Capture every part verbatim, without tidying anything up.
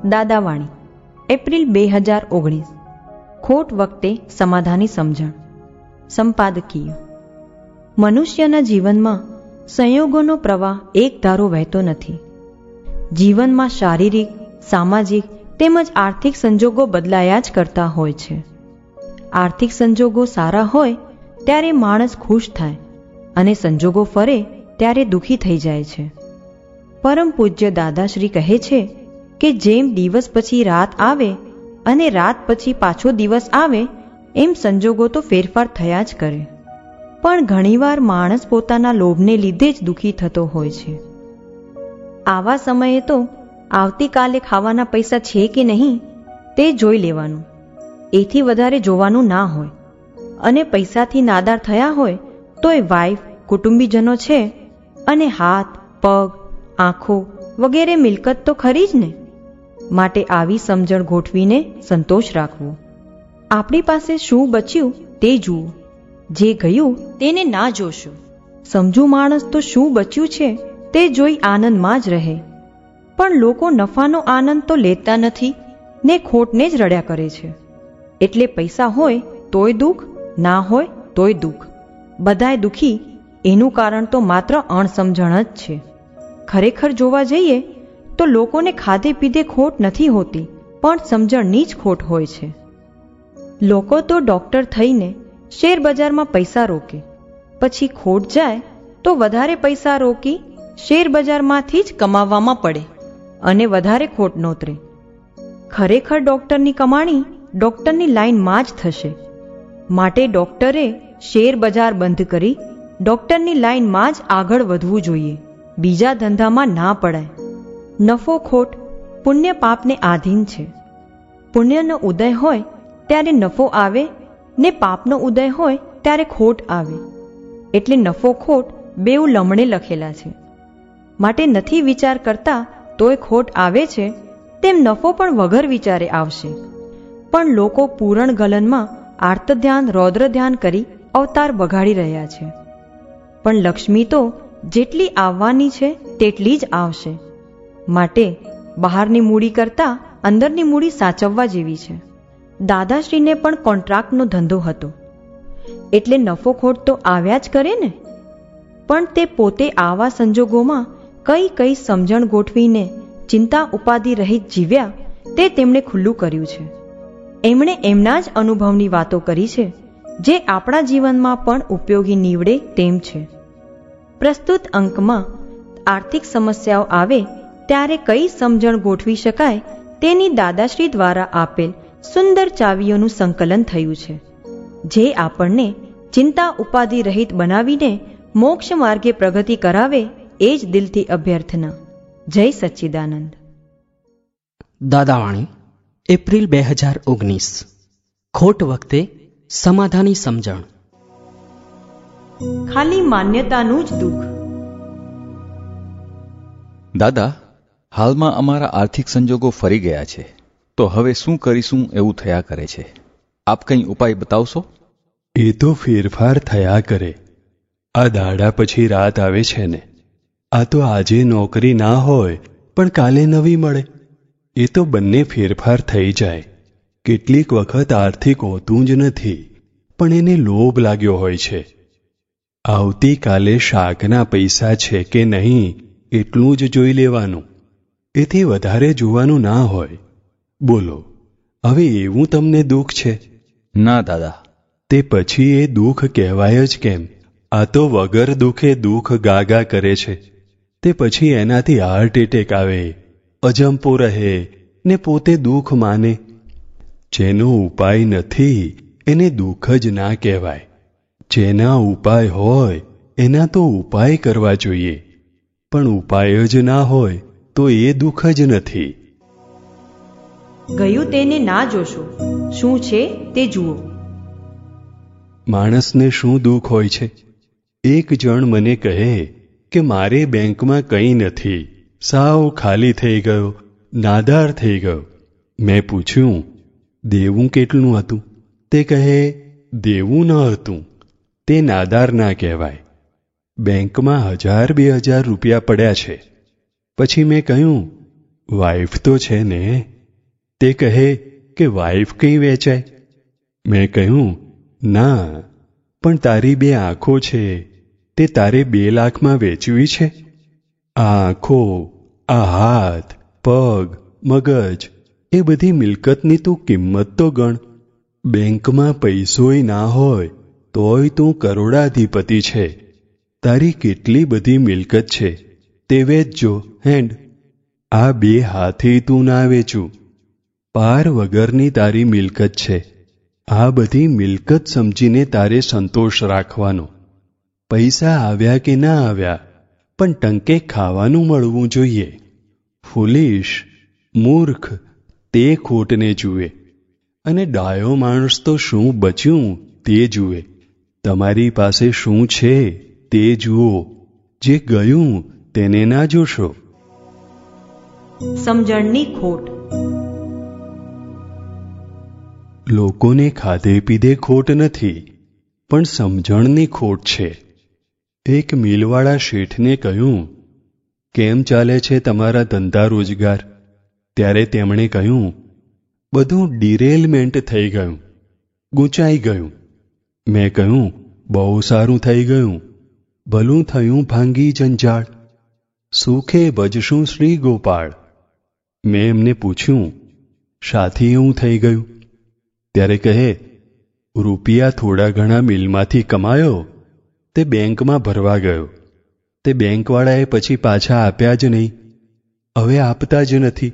દાદાવાણી April બે હજાર ઓગણીસ. ખોટ વખતે સમાધાની સમજણ. સંપાદકીય. મનુષ્યના જીવનમાં સંયોગોનો પ્રવાહ એક ધારો વહેતો નથી. જીવનમાં શારીરિક, સામાજિક તેમજ આર્થિક સંજોગો બદલાયા જ કરતા હોય છે. આર્થિક સંજોગો સારા હોય ત્યારે માણસ ખુશ થાય અને સંજોગો ફરે ત્યારે દુઃખી થઈ જાય છે. પરમ પૂજ્ય દાદાશ્રી કહે છે કે જેમ દિવસ પછી રાત આવે અને રાત પછી પાછો દિવસ આવે એમ સંજોગો તો ફેરફાર થયા જ કરે. પણ ઘણીવાર માણસ પોતાના લોભને લીધે જ દુઃખી થતો હોય છે. આવા સમયે તો આવતીકાલે ખાવાના પૈસા છે કે નહીં તે જોઈ લેવાનું, એથી વધારે જોવાનું ના હોય. અને પૈસાથી નાદાર થયા હોય તોય વાઈફ, કુટુંબીજનો છે અને હાથ, પગ, આંખો વગેરે મિલકત તો ખરી જ ને. માટે આવી સમજણ ગોઠવીને સંતોષ રાખવો. આપણી પાસે શું બચ્યું તે જુઓ, જે ગયું તેને ના જોશો. સમજુ માણસ તો શું બચ્યું છે તે જોઈ આનંદમાં જ રહે. પણ લોકો નફાનો આનંદ તો લેતા નથી ને ખોટને જ રડ્યા કરે છે. એટલે પૈસા હોય તોય દુઃખ, ના હોય તોય દુઃખ. બધાય દુઃખી એનું કારણ તો માત્ર અણસમજણ જ છે. ખરેખર જોવા જઈએ તો લોકોને ખાધે પીધે ખોટ નથી હોતી, પણ સમજણની જ ખોટ હોય છે. લોકો તો ડોક્ટર થઈને શેર બજારમાં પૈસા રોકે, પછી ખોટ જાય તો વધારે પૈસા રોકી શેર બજારમાંથી જ કમાવવામાં પડે અને વધારે ખોટ નોતરે. ખરેખર ડોક્ટરની કમાણી ડોક્ટરની લાઈનમાં જ થશે. માટે ડોક્ટરે શેર બજાર બંધ કરી ડોક્ટરની લાઈનમાં જ આગળ વધવું જોઈએ, બીજા ધંધામાં ના પડાય. નફો ખોટ પુણ્ય પાપને આધીન છે. પુણ્યનો ઉદય હોય ત્યારે નફો આવે ને પાપનો ઉદય હોય ત્યારે ખોટ આવે. એટલે નફો ખોટ બેઉ લમણે લખેલા છે. માટે નથી વિચાર કરતા તોય ખોટ આવે છે, તેમ નફો પણ વગર વિચારે આવશે. પણ લોકો પૂરણ ગલનમાં આર્ત ધ્યાન, રૌદ્ર ધ્યાન કરી અવતાર બગાડી રહ્યા છે. પણ લક્ષ્મી તો જેટલી આવવાની છે તેટલી જ આવશે. માટે બહારની મૂડી કરતાં અંદરની મૂડી સાચવવા જેવી છે. દાદાશ્રીને પણ કોન્ટ્રાક્ટનો ધંધો હતો, એટલે નફો ખોટ તો આવ્યા જ કરે ને. પણ તે પોતે આવા સંજોગોમાં કઈ કઈ સમજણ ગોઠવીને ચિંતા ઉપાધિ રહિત જીવ્યા તે તેમણે ખુલ્લું કર્યું છે. એમણે એમના જ અનુભવની વાતો કરી છે, જે આપણા જીવનમાં પણ ઉપયોગી નીવડે તેમ છે. પ્રસ્તુત અંકમાં આર્થિક સમસ્યાઓ આવે ત્યારે કઈ સમજણ ગોઠવી શકાય તેની દાદાશ્રી દ્વારા આપેલ સુંદર ચાવીઓનું સંકલન થયું છે, જે આપણને ચિંતા ઉપાધિ રહિત બનાવીને મોક્ષ માર્ગે પ્રગતિ કરાવે એ જ દિલથી અભ્યર્થના. જય સચ્ચિદાનંદ. દાદાવાણી એપ્રિલ બે હજાર ઓગણીસ. ખોટ વખતે સમાધાની સમજણ. ખાલી માન્યતાનું જ દુઃખ. દાદા, હાલમાં અમારા આર્થિક સંજોગો ફરી ગયા છે, તો હવે શું કરીશું એવું થયા કરે છે. આપ કંઈ ઉપાય બતાવશો? એ તો ફેરફાર થયા કરે. આ દાડા પછી રાત આવે છે ને. આ તો આજે નોકરી ના હોય પણ કાલે નવી મળે. એ તો બંને ફેરફાર થઈ જાય. કેટલીક વખત આર્થિક હોતું જ નથી, પણ એને લોભ લાગ્યો હોય છે. આવતીકાલે શાકના પૈસા છે કે નહીં એટલું જ જોઈ લેવાનું, એથી વધારે જોવાનું ના હોય. બોલો, હવે એવું તમને દુઃખ છે? ના દાદા. તે પછી એ દુઃખ કહેવાય જ કેમ? આ તો વગર દુઃખે દુઃખ ગાગા કરે છે. તે પછી એનાથી હાર્ટ એટેક આવે, અજંપો રહે ને પોતે દુઃખ માને. જેનો ઉપાય નથી એને દુઃખ જ ના કહેવાય. જેના ઉપાય હોય એના તો ઉપાય કરવા જોઈએ, પણ ઉપાય જ ના હોય તો એ દુઃખ જ નથી. ગયું તેને ના જોશો, શું છે તે જુઓ. માણસને શું દુઃખ હોય છે? એક જણ મને કહે કે મારે બેંકમાં કંઈ નથી, સાવ ખાલી થઈ ગયો, નાદાર થઈ ગયો. મેં પૂછ્યું, દેવું કેટલું હતું? તે કહે, દેવું ન હતું. તે નાદાર ના કહેવાય. બેંકમાં હજાર બે હજાર રૂપિયા પડ્યા છે. પછી મેં કહ્યું, વાઈફ તો છે ને? તે કહે કે વાઇફ કંઈ વેચાય. મેં કહ્યું, ના, પણ તારી બે આંખો છે તે તારે બે લાખમાં વેચવી છે? આ આંખો, આ હાથ, પગ, મગજ, એ બધી મિલકતની તું કિંમત તો ગણ. બેંકમાં પૈસોય ના હોય તોય તું કરોડાધિપતિ છે. તારી કેટલી બધી મિલકત છે તે વેચજો હેન્ડ. આ બે હાથે તું ના વેચું. પાર વગરની તારી મિલકત છે. આ બધી મિલકત સમજીને તારે સંતોષ રાખવાનો. પૈસા આવ્યા કે ના આવ્યા, પણ ટંકે ખાવાનું મળવું જોઈએ. ફૂલીશ, મૂર્ખ, તે ખોટને જુએ, અને ડાયો માણસ તો શું બચ્યું તે જુએ. તમારી પાસે શું છે તે જુઓ, જે ગયું તેને ના જોશો. સમજણની ખોટ. લોકોને ખાધે પીધે ખોટ નથી, પણ સમજણની ખોટ છે. એક મિલવાળા શેઠને કહ્યું, કેમ ચાલે છે તમારા ધંધા રોજગાર? ત્યારે તેમણે કહ્યું, બધું ડિરેલમેન્ટ થઈ ગયું, ગૂંચાઈ ગયું. મેં કહ્યું, બહુ સારું થઈ ગયું, ભલું થયું ભાંગી જંજાળ, સુખે ભજશું શ્રી ગોપાળ. મેં એમને પૂછ્યું, શાથી એવું થઈ ગયું? ત્યારે કહે, રૂપિયા થોડા ઘણા મિલમાંથી કમાયો તે બેંકમાં ભરવા ગયો. તે બેંકવાળાએ પછી પાછા આપ્યા જ નહીં, હવે આપતા જ નથી.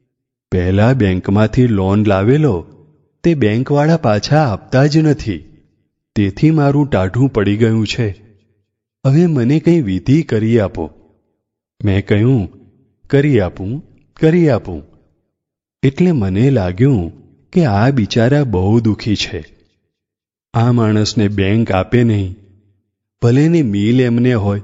પહેલા બેંકમાંથી લોન લાવેલો તે બેંકવાળા પાછા આપતા જ નથી. તેથી મારું ટાઢું પડી ગયું છે. હવે મને કંઈ વિધિ કરી આપો. મેં કહ્યું, કરી આપું, કરી આપું. એટલે મને લાગ્યું કે આ બિચારા બહુ દુઃખી છે. આ માણસને બેંક આપે નહીં, ભલે ને મિલ એમને હોય,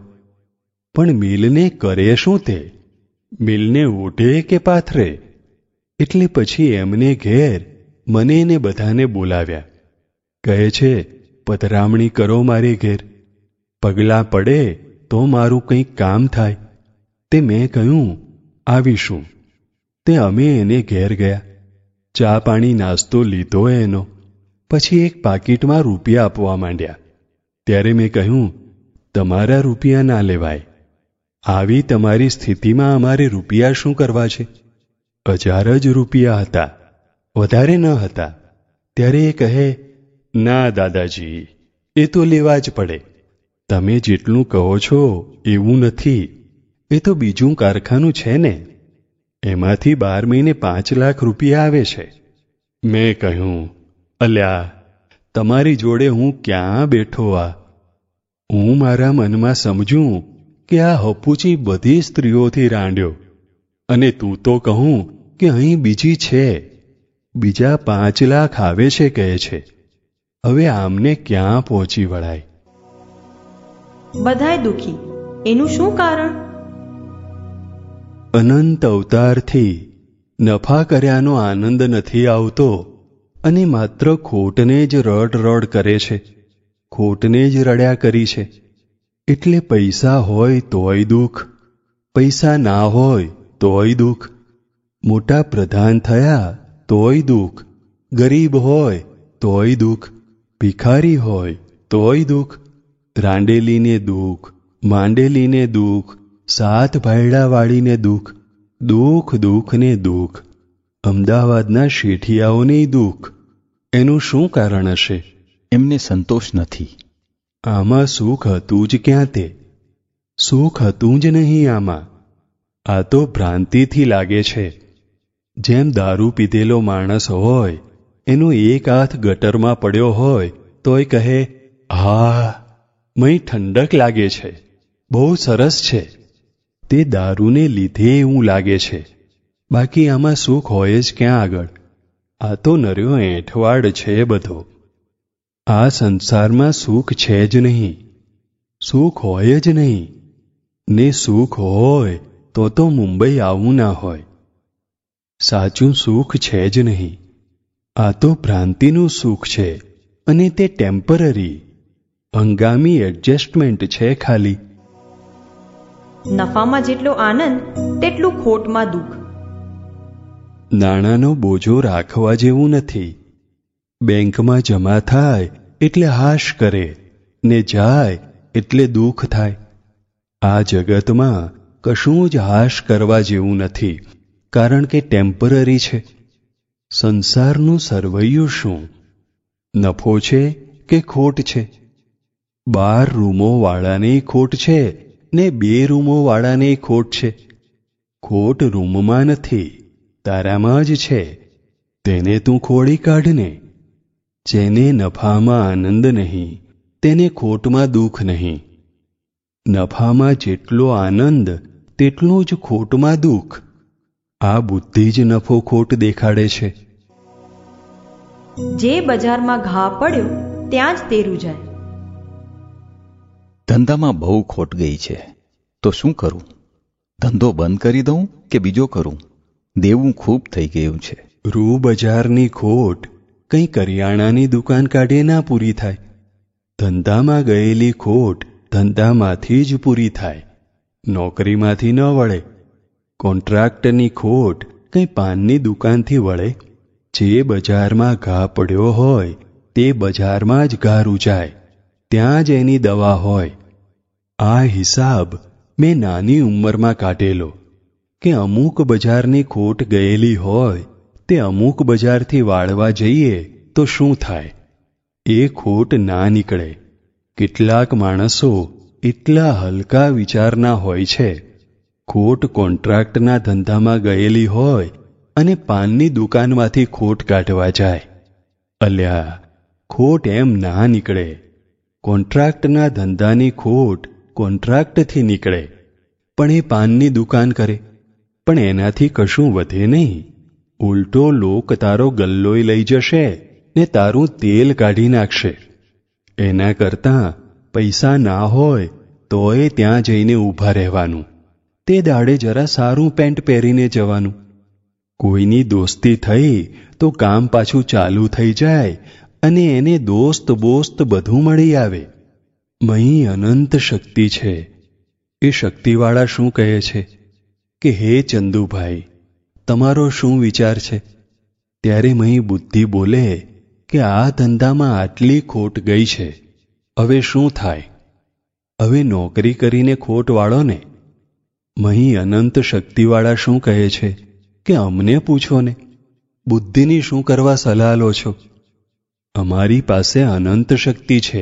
પણ મિલને કરે શું તે? મિલને ઓઢે કે પાથરે? એટલે પછી એમને ઘેર મને ને બધાને બોલાવ્યા. કહે છે, પધરામણી કરો મારે ઘેર, પગલાં પડે તો મારું કંઈક કામ થાય. તે મેં કહ્યું, આવીશું. તે અમે એને ઘેર ગયા. ચા પાણી નાસ્તો લીધો એનો. પછી એક પાકીટમાં રૂપિયા આપવા માંડ્યા. ત્યારે મેં કહ્યું, તમારા રૂપિયા ના લેવાય. આવી તમારી સ્થિતિમાં અમારે રૂપિયા શું કરવા છે? હજાર જ રૂપિયા હતા, વધારે ન હતા. ત્યારે એ કહે, ના દાદાજી, એ તો લેવા જ પડે. તમે જેટલું કહો છો એવું નથી, એ તો બીજું કારખાનું છે ને, એમાંથી બાર મહિને પાંચ લાખ રૂપિયા આવે છે. મેં કહ્યું, અલ્યા, તમારી જોડે હું ક્યાં બેઠો? આ હું મારા મનમાં સમજું કે આ હપુચી બધી સ્ત્રીઓથી રાંડ્યો, અને તું તો કહું કે અહીં બીજી છે, બીજા પાંચ લાખ આવે છે કહે છે. હવે આમને ક્યાં પહોંચી વળાય? બધાય દુઃખી, એનું શું કારણ? અનંત અવતારથી નફા કર્યાનો આનંદ નથી આવતો, અને માત્ર ખોટને જ રડ રડ કરે છે, ખોટને જ રડ્યા કરી છે. એટલે પૈસા હોય તોય દુઃખ, પૈસા ના હોય તોય દુઃખ. મોટા પ્રધાન થયા તોય દુઃખ, ગરીબ હોય તોય દુઃખ, ભિખારી હોય તોય દુઃખ. રાંડેલીને દુઃખ, માંડેલીને દુઃખ, સાત ભાયડાવાળીને દુઃખ, દુઃખ દુઃખ ને દુઃખ. અમદાવાદના શેઠિયાઓને દુઃખ. એનું શું કારણ હશે? એમને સંતોષ નથી. આમાં સુખ હતું જ ક્યાં? તે સુખ હતું જ નહીં આમાં. આ તો ભ્રાંતિથી લાગે છે. જેમ દારૂ પીધેલો માણસ હોય, એનો એક હાથ ગટરમાં પડ્યો હોય તોય કહે, હા, મય ઠંડક લાગે છે, બહુ સરસ છે. તે દારૂને લીધે એવું લાગે છે, બાકી આમાં સુખ હોય જ ક્યાં આગળ? આ તો નર્યો એંઠવાડ છે બધો. આ સંસારમાં સુખ છે જ નહીં, સુખ હોય જ નહીં. ને સુખ હોય તો તો મુંબઈ આવવું ના હોય. સાચું સુખ છે જ નહીં. આ તો ભ્રાંતિનું સુખ છે, અને તે ટેમ્પરરી, હંગામી એડજસ્ટમેન્ટ છે ખાલી. નફામાં જેટલો આનંદ તેટલું ખોટમાં દુઃખ. નાણાંનો બોજો રાખવા જેવું નથી. બેંકમાં જમા થાય એટલે હાશ કરે ને જાય એટલે દુઃખ થાય. આ જગતમાં કશું જ હાશ કરવા જેવું નથી, કારણ કે ટેમ્પરરી છે. સંસારનું સરવૈયું શું? નફો છે કે ખોટ છે? બાર રૂમોવાળાની ખોટ છે ને બે રૂમોવાળાની ખોટ છે. ખોટ રૂમમાં નથી, તારામાં જ છે. તેને તું ખોળી કાઢને. જેને નફામાં આનંદ નહીં તેને ખોટમાં દુઃખ નહીં. નફામાં જેટલો આનંદ તેટલું જ ખોટમાં દુઃખ. આ બુદ્ધિ જ નફો ખોટ દેખાડે છે. જે બજારમાં ઘા પડ્યો ત્યાં જ તેરું જાય. ધંધામાં બહુ ખોટ ગઈ છે, તો શું કરું? ધંધો બંધ કરી દઉં કે બીજો કરું? દેવું ખૂબ થઈ ગયું છે. રૂ બજારની ખોટ કંઈ કરિયાણાની દુકાન કાઢે ના પૂરી થાય. ધંધામાં ગયેલી ખોટ ધંધામાંથી જ પૂરી થાય, નોકરીમાંથી ન વળે. કોન્ટ્રાક્ટની ખોટ કંઈ પાનની દુકાનથી વળે? જે બજારમાં ઘા પડ્યો હોય તે બજારમાં જ ઘા રૂજાય, ત્યાં જ એની દવા હોય. આ હિસાબ મેં નાની ઉંમરમાં કાઢેલો કે અમુક બજારની ખોટ ગયેલી હોય તે અમુક બજારથી વાળવા જઈએ તો શું થાય? એ ખોટ ના નીકળે. કેટલાક માણસો એટલા હલકા વિચારના હોય છે. ખોટ કોન્ટ્રાક્ટના ધંધામાં ગયેલી હોય અને પાનની દુકાનમાંથી ખોટ કાઢવા જાય. અલ્યા, ખોટ એમ ના નીકળે. કોન્ટ્રાક્ટના ધંધાની ખોટ કોન્ટ્રાક્ટથી નીકળે, પણ એ પાનની દુકાન કરે, પણ એનાથી કશું વધે નહીં. ઉલટો લોક તારો ગલ્લોય લઈ જશે ને તારું તેલ કાઢી નાખશે. એના કરતાં પૈસા ના હોય તોય ત્યાં જઈને ઊભા રહેવાનું. તે દાડે જરા સારું પેન્ટ પહેરીને જવાનું. કોઈની દોસ્તી થઈ તો કામ પાછું ચાલુ થઈ જાય અને એને દોસ્ત બોસ્ત બધું મળી આવે. મહી અનંત શક્તિ છે. એ શક્તિવાળા શું કહે છે કે હે ચંદુભાઈ, તમારો શું વિચાર છે? ત્યારે મહી બુદ્ધિ બોલે કે આ ધંધામાં આટલી ખોટ ગઈ છે, હવે શું થાય? હવે નોકરી કરીને ખોટ વાળો ને. મહી અનંત શક્તિવાળા શું કહે છે કે અમને પૂછો ને, બુદ્ધિની શું કરવા સલાહ લો છો? અમારી પાસે અનંત શક્તિ છે.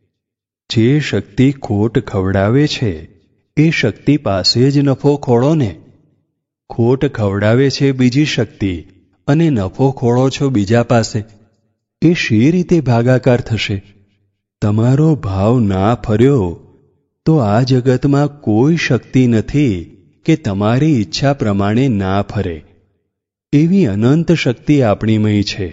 જે શક્તિ ખોટ ખવડાવે છે એ શક્તિ પાસે જ નફો ખોળો ને. ખોટ ખવડાવે છે બીજી શક્તિ અને નફો ખોળો છો બીજા પાસે. એ શી રીતે ભાગાકાર થશે? તમારો ભાવ ના ફર્યો તો આ જગતમાં કોઈ શક્તિ નથી કે તમારી ઈચ્છા પ્રમાણે ના ફરે. એવી અનંત શક્તિ આપણીમય છે.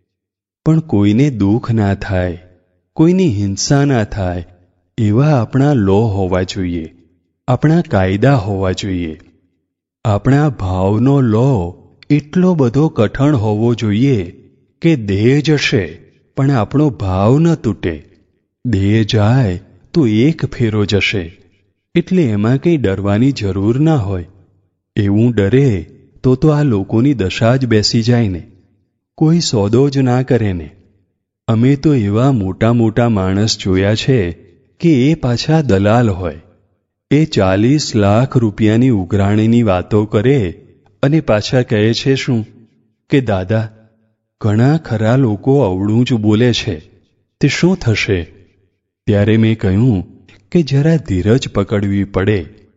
પણ કોઈને દુઃખ ના થાય, કોઈની હિંસા ના થાય એવા આપણા લો હોવા જોઈએ, આપણા કાયદા હોવા જોઈએ. આપણા ભાવનો લો એટલો બધો કઠણ હોવો જોઈએ કે દેહ જશે પણ આપણો ભાવ ન તૂટે. દેહ જાય તો એક ફેરો જશે, એટલે એમાં કંઈ ડરવાની જરૂર ના હોય. એવું ડરે તો તો આ લોકોની દશા જ બેસી જાય ને, કોઈ સોદો જ ના કરે ને. અમે તો એવા મોટા મોટા માણસ જોયા છે કે એ પાછા દલાલ હોય. એ ચાલીસ લાખ રૂપિયાની ઉઘરાણીની વાતો કરે અને પાછા કહે છે શું કે દાદા, ઘણા ખરા લોકો અવળું જ બોલે છે, તે શું થશે? ત્યારે મેં કહ્યું કે જરા ધીરજ પકડવી પડે,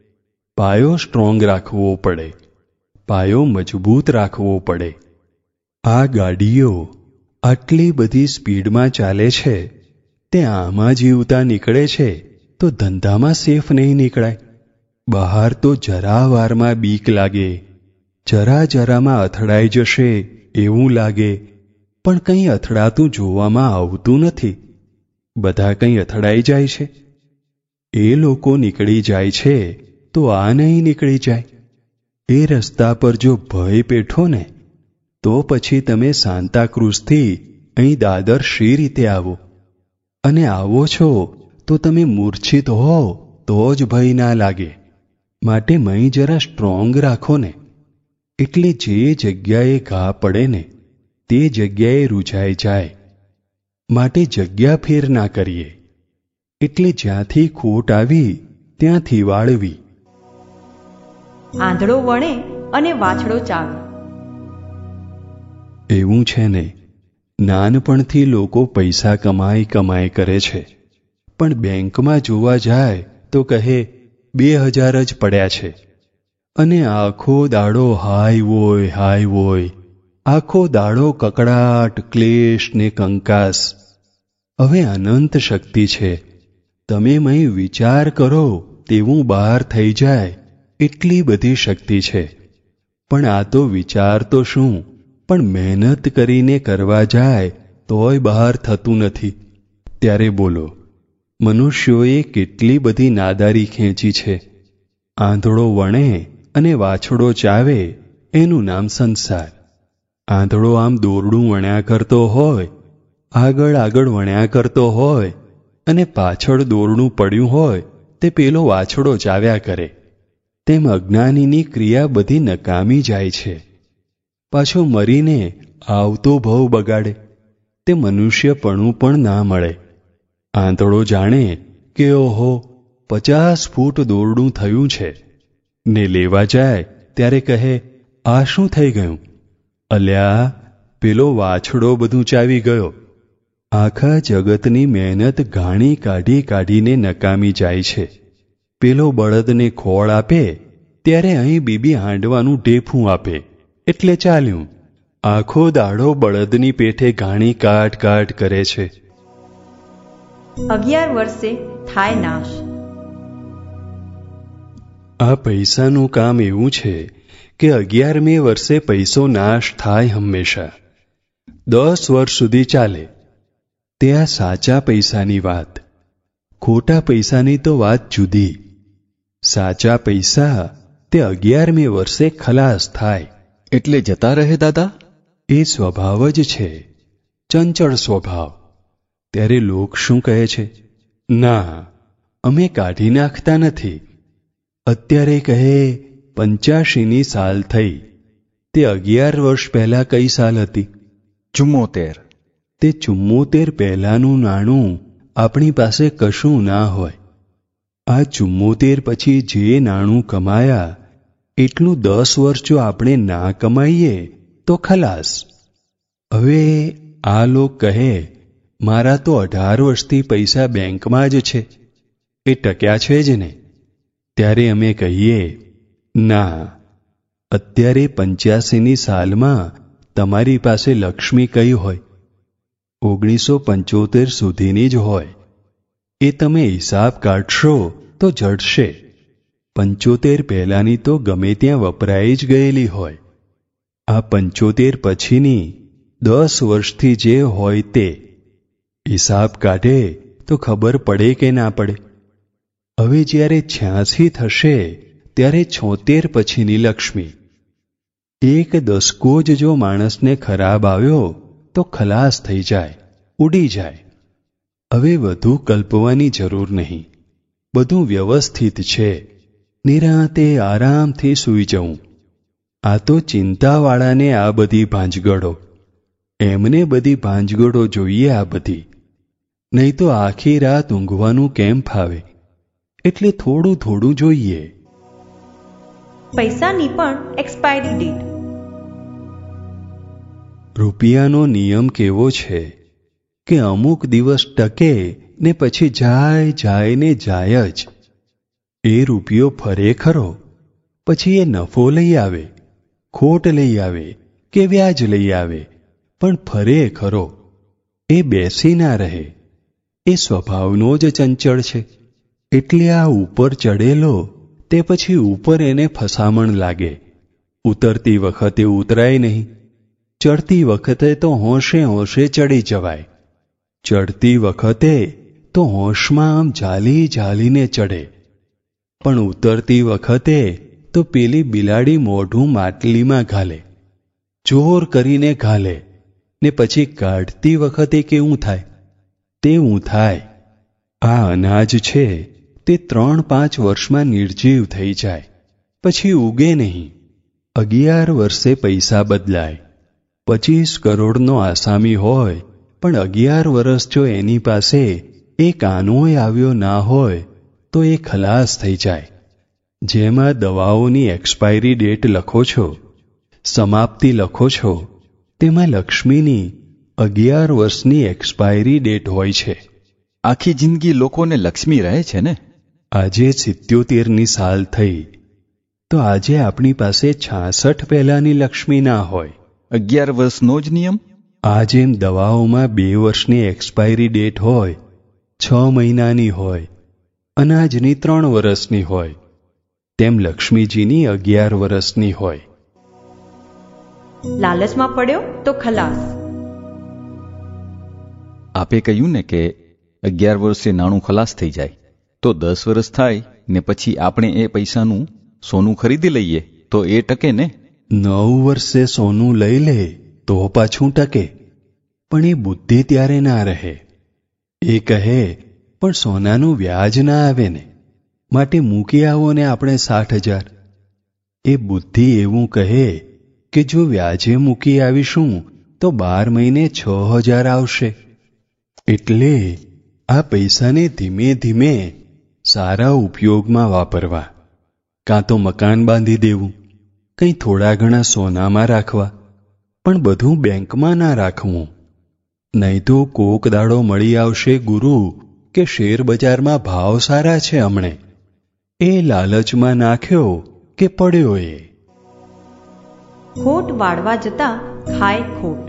પાયો સ્ટ્રોંગ રાખવો પડે, પાયો મજબૂત રાખવો પડે. આ ગાડીઓ આટલી બધી સ્પીડમાં ચાલે છે, તે આમાં જીવતા નીકળે છે તો ધંધામાં સેફ નહીં નીકળાય. બહાર તો જરા વારમાં બીક લાગે, જરા જરામાં અથડાઈ જશે એવું લાગે, પણ કંઈ અથડાતું જોવામાં આવતું નથી. બધા કંઈ અથડાઈ જાય છે. એ લોકો નીકળી જાય છે તો આ નહીં નીકળી જાય. એ રસ્તા પર જો ભય પેઠો ને તો પછી તમે સાન્તાક્રુઝથી અહીં દાદર શી રીતે આવો? અને આવો છો તો તમે મૂર્છિત હો તો જ ભય ના લાગે. માટે મહી જરા સ્ટ્રોંગ રાખો ને. એટલે જે જગ્યાએ ઘા પડે ને તે જગ્યાએ રૂઝાઈ જાય. માટે જગ્યા ફેર ના કરીએ, એટલે જ્યાંથી ખોટ આવી ત્યાંથી વાળવી. આંધળો વણે અને વાછડો ચાવે. એવું છે ને, નાનપણથી લોકો પૈસા કમાઈ કમાઈ કરે છે, પણ બેંકમાં જોવા જાય તો કહે બે હજાર જ પડ્યા છે, અને આખો દાડો હાય વોય હાય વોય, આખો દાડો કકડાટ, ક્લેશ ને કંકાસ. હવે અનંત શક્તિ છે, તમે મય વિચાર કરો તેવું બહાર થઈ જાય એટલી બધી શક્તિ છે. પણ આ તો વિચાર તો શું, પણ મહેનત કરીને કરવા જાય તોય બહાર થતું નથી. ત્યારે બોલો, મનુષ્યોએ કેટલી બધી નાદારી ખેંચી છે. આંધળો વણે અને વાછડો ચાવે એનું નામ સંસાર. આંધળો આમ દોરડું વણ્યા કરતો હોય, આગળ આગળ વણ્યા કરતો હોય, અને પાછળ દોરડું પડ્યું હોય તે પેલો વાછડો ચાવ્યા કરે. તેમ અજ્ઞાનીની ક્રિયા બધી નકામી જાય છે. પાછો મરીને આવતો ભવ બગાડે. તે મનુષ્યપણું પણ ના મળે. આંધળો જાણે કે ઓહો પચાસ ફૂટ દોરડું થયું છે, ને લેવા જાય ત્યારે કહે આ શું થઈ ગયું? અલ્યા, પેલો વાછડો બધું ચાવી ગયો. આખા જગતની મહેનત ઘાણી કાઢી કાઢીને નકામી જાય છે. પેલો બળદને ખોળ આપે ત્યારે અહીં બીબી હાંડવાનું ઢેફું આપે એટલે ચાલ્યું. આખો દાડો બળદની પેઠે ઘાણી કાટ કાટ કરે છે. અગિયાર વર્ષે થાય નાશ. આ પૈસાનું કામ એવું છે કે અગિયારમે વર્ષે પૈસો નાશ થાય હંમેશા. દસ વર્ષ સુધી ચાલે. તે આ સાચા પૈસાની વાત. ખોટા પૈસાની તો વાત જુદી. સાચા પૈસા તે અગિયારમે વર્ષે ખલાસ થાય. એટલે જતા રહે દાદા? એ સ્વભાવ જ છે, ચંચળ સ્વભાવ. ત્યારે લોક શું કહે છે? ના, અમે કાઢી નાખતા નથી. અત્યારે કહે પંચ્યાશીની સાલ થઈ. તે અગિયાર વર્ષ પહેલા કઈ સાલ હતી? ચુમ્મોતેર. તે ચુમ્મોતેર પહેલાનું નાણું આપણી પાસે કશું ના હોય. આ ચુમ્મોતેર પછી જે નાણું કમાયા એટલું દસ વર્ષ જો આપણે ના કમાઈએ તો ખલાસ. હવે આ લોક કહે મારા તો અઢાર વર્ષથી પૈસા બેંકમાં જ છે, એ ટક્યા છે જ ને. ત્યારે અમે કહીએ ના, અત્યારે પંચ્યાસીની સાલમાં તમારી પાસે લક્ષ્મી કઈ હોય? ઓગણીસો પંચોતેર સુધીની જ હોય. એ તમે હિસાબ કાઢશો તો જડશે. પંચોતેર પહેલાની તો ગમે ત્યાં વપરાઈ જ ગયેલી હોય. આ પંચોતેર પછીની દસ વર્ષથી જે હોય તે હિસાબ કાઢે તો ખબર પડે કે ના પડે. હવે જ્યારે છ્યાસી થશે ત્યારે છોતેર પછીની લક્ષ્મી. એક દસકો જ જો માણસને ખરાબ આવ્યો તો ખલાસ થઈ જાય, ઉડી જાય. હવે વધુ કલ્પવાની જરૂર નહીં. બધું વ્યવસ્થિત છે. નિરાંતે આરામથી સૂઈ જવું. આ તો ચિંતાવાળાને આ બધી ભાંજગડો. એમને બધી ભાંજગડો જોઈએ આ બધી. નહીં તો આખી રાત ઊંઘવાનું કેમ ફાવે? એટલે થોડું થોડું જોઈએ. પૈસાની પણ એક્સપાયરી ડેટ. રૂપિયાનો નિયમ કેવો છે કે અમુક દિવસ ટકે ને પછી જાય જાય ને જાય જ. એ રૂપિયો ફરે ખરો, પછી એ નફો લઈ આવે, ખોટ લઈ આવે કે વ્યાજ લઈ આવે, પણ ફરે ખરો. એ બેસી ના રહે. એ સ્વભાવનો જ ચંચળ છે. એટલે આ ઉપર ચડેલો તે પછી ઉપર એને ફસામણ લાગે. ઉતરતી વખતે ઉતરાય નહીં. ચડતી વખતે તો હોંશે હોંશે ચડી જવાય. ચડતી વખતે તો હોંશમાં આમ ઝાલી ઝાલીને ચડે, પણ ઉતરતી વખતે તો પેલી બિલાડી મોઢું માટલીમાં ઘાલે, જોર કરીને ઘાલે, ને પછી કાઢતી વખતે કેવું થાય? તેવું થાય. આ અનાજ છે તે ત્રણ પાંચ વર્ષમાં નિર્જીવ થઈ જાય, પછી ઉગે નહીં. અગિયાર વર્ષે પૈસા બદલાય. પચીસ કરોડનો આસામી હોય પણ અગિયાર વર્ષ જો એની પાસે એક આનોય આવ્યો ના હોય તો એ ખલાસ થઈ જાય. જેમાં દવાઓની એક્સપાયરી ડેટ લખો છો, સમાપ્તિ લખો છો, તેમાં લક્ષ્મીની અગિયાર વર્ષની એક્સપાયરી ડેટ હોય છે. આખી જિંદગી લોકોને લક્ષ્મી રહે છે ને. આજે સિત્યોતેરની સાલ થઈ તો આજે આપણી પાસે છાસઠ પહેલાની લક્ષ્મી ના હોય. અગિયાર વર્ષનો જ નિયમ. આ જેમ દવાઓમાં બે વર્ષની એક્સપાયરી ડેટ હોય, છ મહિનાની હોય, અનાજની ત્રણ વર્ષની હોય, તેમ લક્ષ્મીજીની અગિયાર વર્ષની હોય. લાલચમાં પડ્યો તો ખલાસ. આપે કહ્યું ને કે અગિયાર વર્ષે નાણું ખલાસ થઈ જાય, તો દસ વર્ષ થાય ને પછી આપણે એ પૈસાનું સોનું ખરીદી લઈએ તો એ ટકે ને. નવ વર્ષે સોનું લઈ લે તો પાછું ટકે, પણ એ બુદ્ધિ ત્યારે ના રહે. એ કહે પણ સોનાનું વ્યાજ ના આવે ને, માટે મૂકી આવો ને આપણે સાઠ હજાર. એ બુદ્ધિ એવું કહે કે જો વ્યાજે મૂકી આવીશું તો બાર મહિને છ હજાર આવશે. એટલે આ પૈસાને ધીમે ધીમે સારા ઉપયોગમાં વાપરવા. કાં તો મકાન બાંધી દેવું, કંઈ થોડા ઘણા સોનામાં રાખવા, પણ બધું બેંકમાં ના રાખવું. નહીં તો કોક દાડો મળી આવશે ગુરુ કે શેર બજારમાં ભાવ સારા છે હમણે, એ લાલચમાં નાખ્યો કે પડ્યો એ. ખોટ વાળવા જતા ખાય ખોટ.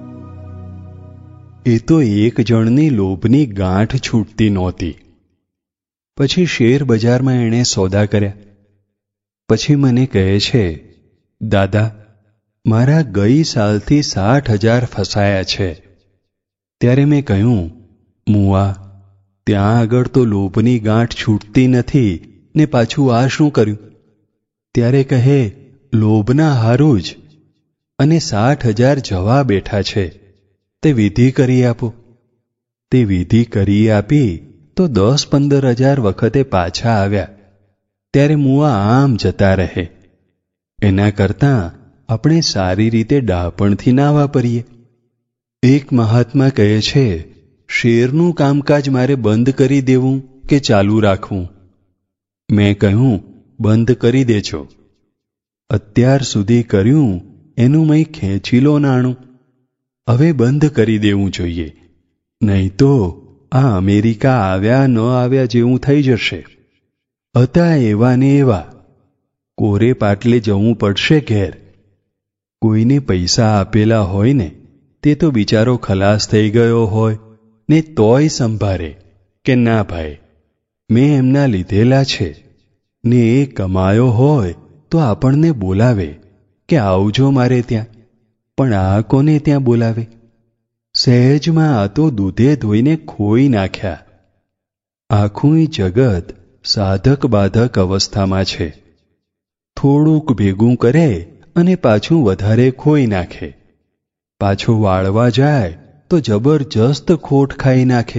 એ તો એક જણની લોભની ગાંઠ છૂટતી નહોતી. પછી શેર બજારમાં એણે સોદા કર્યા. પછી મને કહે છે, દાદા મારા ગઈ સાલથી સાઠ હજાર ફસાયા છે. ત્યારે મેં કહ્યું, મુઆ ત્યાં આગળ તો લોભની ગાંઠ છૂટતી નથી ને પાછું આ શું કર્યું? ત્યારે કહે, લોભના હારું જ, અને સાઠ હજાર જવા બેઠા છે, તે વિધિ કરી આપો. તે વિધિ કરી આપી તો દસ પંદર હજાર વખતે પાછા આવ્યા. ત્યારે મુઆ આમ જતા રહે. એના કરતાં આપણે સારી રીતે ડાપણથી ના વાપરીએ. એક મહાત્મા કહે છે, શેરનું કામકાજ મારે બંધ કરી દેવું કે ચાલુ રાખવું? મેં કહ્યું, બંધ કરી દેજો. અત્યાર સુધી કર્યું એનું મય ખેંચી લો નાણું. હવે બંધ કરી દેવું જોઈએ, નહીં તો આ અમેરિકા આવ્યા ન આવ્યા જેવું થઈ જશે. હતા એવા ને એવા, કોરે પાટલે જવું પડશે ઘેર. કોઈને પૈસા આપેલા હોય ને તે તો બિચારો ખલાસ થઈ ગયો હોય ને તોય સંભારે કે ના ભાઈ મેં એમના લીધેલા છે, ને એ કમાયો હોય તો આપણને બોલાવે કે આવજો મારે ત્યાં. પણ આ કોને ત્યાં બોલાવે? સહેજમાં આ તો દૂધે ધોઈને ખોઈ નાખ્યા. આખું જગત સાધક બાધક અવસ્થામાં છે. થોડુંક ભેગું કરે અને પાછું વધારે ખોઈ નાખે. પાછું વાળવા જાય તો જબરજસ્ત ખોટ ખાઈ નાખે.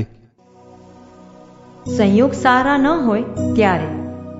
સંયોગ સારા ન હોય ત્યારે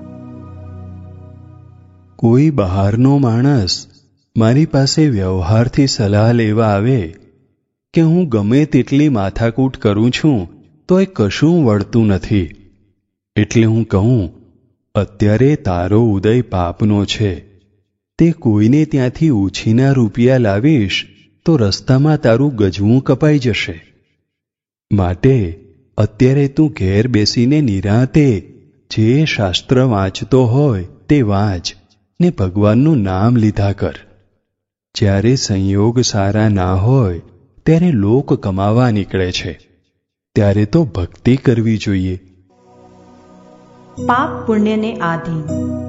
કોઈ બહારનો માણસ મારી પાસે વ્યવહારથી સલાહ લેવા આવે કે હું ગમે તેટલી માથાકૂટ કરું છું તો એ કશું વળતું નથી. એટલે હું કહું, અત્યારે તારો ઉદય પાપનો છે, તે કોઈને ત્યાંથી ઉછીના રૂપિયા લાવીશ તો રસ્તામાં તારું ગજવું કપાઈ જશે. માટે અત્યારે તું ઘેર બેસીને નિરાંતે જે શાસ્ત્ર વાંચતો હોય તે વાંચ ને ભગવાનનું નામ લીધા કર. જ્યારે સંયોગ સારા ના હોય ત્યારે લોક કમાવા નીકળે છે, ત્યારે તો ભક્તિ કરવી જોઈએ. પાપ પુણ્યને આધીન.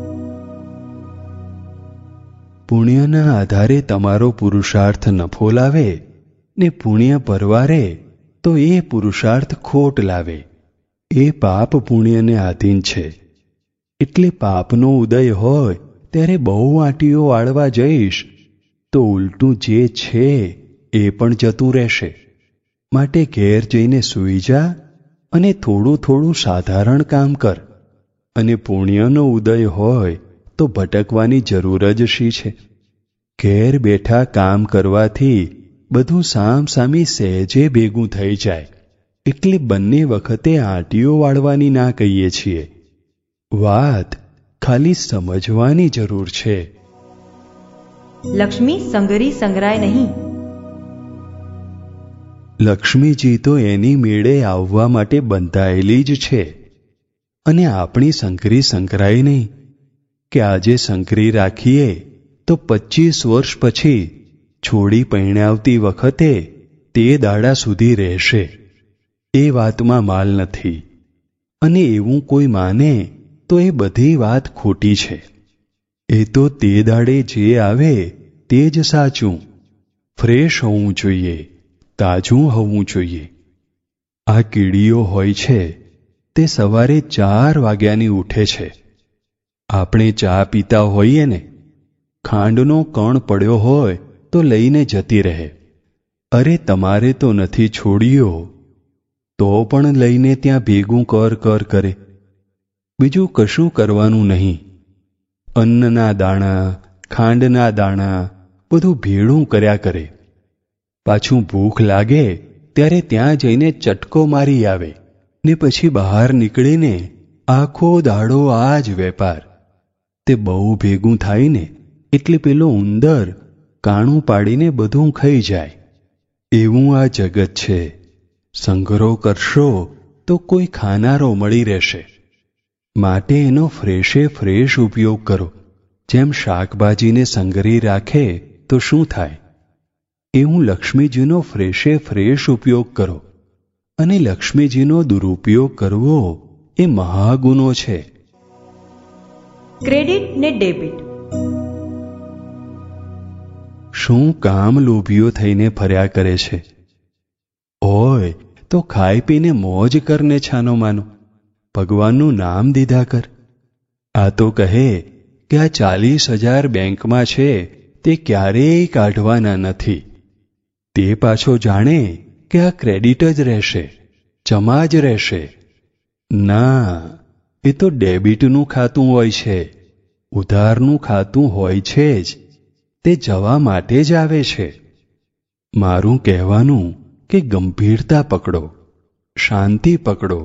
પુણ્યના આધારે તમારો પુરુષાર્થ નફો લાવે ને પુણ્ય પરવારે તો એ પુરુષાર્થ ખોટ લાવે. એ પાપ પુણ્યને આધીન છે. એટલે પાપનો ઉદય હોય ત્યારે બહુ આંટીઓ વાળવા જઈશ તો ઉલટું જે છે એ પણ જતું રહેશે. માટે ઘેર જઈને સૂઈ જા અને થોડું થોડું સાધારણ કામ કર. અને પુણ્યનો ઉદય હોય તો ભટકવાની જરૂર જ શી છે? ઘેર બેઠા કામ કરવાથી બધું સામસામી સહેજે ભેગું થઈ જાય, એટલે બંને વખતે આંટીઓ વાળવાની ના કહીએ છીએ. વાત ખાલી સમજવાની જરૂર છે. લક્ષ્મી સંગરી સંગરાય નહીં. લક્ષ્મીજી તો એની મેળે આવવા માટે બંધાયેલી જ છે, અને આપણી સંકરી સંકરાય નહીં કે આજે સંકરી રાખીએ તો પચીસ વર્ષ પછી છોડી પૈણાવતી વખતે તે દાડા સુધી રહેશે. એ વાતમાં માલ નથી, અને એવું કોઈ માને તો એ બધી વાત ખોટી છે. એ તો તે દાડે જે આવે તે જ સાચું. ફ્રેશ હોવું જોઈએ, તાજું હોવું જોઈએ. આ કીડીઓ હોય છે તે સવારે ચાર વાગ્યાની ઉઠે છે. આપણે ચા પીતા હોઈએ ને, ખાંડનો કણ પડ્યો હોય તો લઈને જતી રહે. અરે તમારે તો નથી છોડ્યો, તો પણ લઈને ત્યાં ભેગું કર કર કરે. બીજું કશું કરવાનું નહીં. અન્નના દાણા, ખાંડના દાણા બધું ભેળું કર્યા કરે. પાછું ભૂખ લાગે ત્યારે ત્યાં જઈને ચટકો મારી આવે ને પછી બહાર નીકળીને આખો દાડો આ જ વેપાર. તે બહુ ભેગું થાય ને એટલે પેલો ઉંદર કાણું પાડીને બધું ખાઈ જાય. એવું આ જગત છે. સંગ્રહ કરશો તો કોઈ ખાનારો મળી રહેશે. માટે એનો ફ્રેશે ફ્રેશ ઉપયોગ કરો. જેમ શાકભાજીને સંગરી રાખે તો શું થાય, એવું લક્ષ્મીજીનો ફ્રેશે ફ્રેશ ઉપયોગ કરો. અને લક્ષ્મીજીનો દુરુપયોગ કરવો એ મહાગુનો છે. ક્રેડિટ ને ડેબિટ. શું કામ લોભીઓ થઈને ફર્યા કરે છે? ઓય તો ખાઈ પીને મોજ કરને છાનો માનો, ભગવાનનું નામ દીધા કર. આ તો કહે કે આ ચાલીસ હજાર બેંકમાં છે તે ક્યારેય કાઢવાના નથી. તે પાછો જાણે કે આ ક્રેડિટ જ રહેશે, જમા જ રહેશે. ના, એ તો ડેબિટનું ખાતું હોય છે, ઉધારનું ખાતું હોય છે જ. તે જવા માટે જ આવે છે. મારું કહેવાનું કે ગંભીરતા પકડો, શાંતિ પકડો.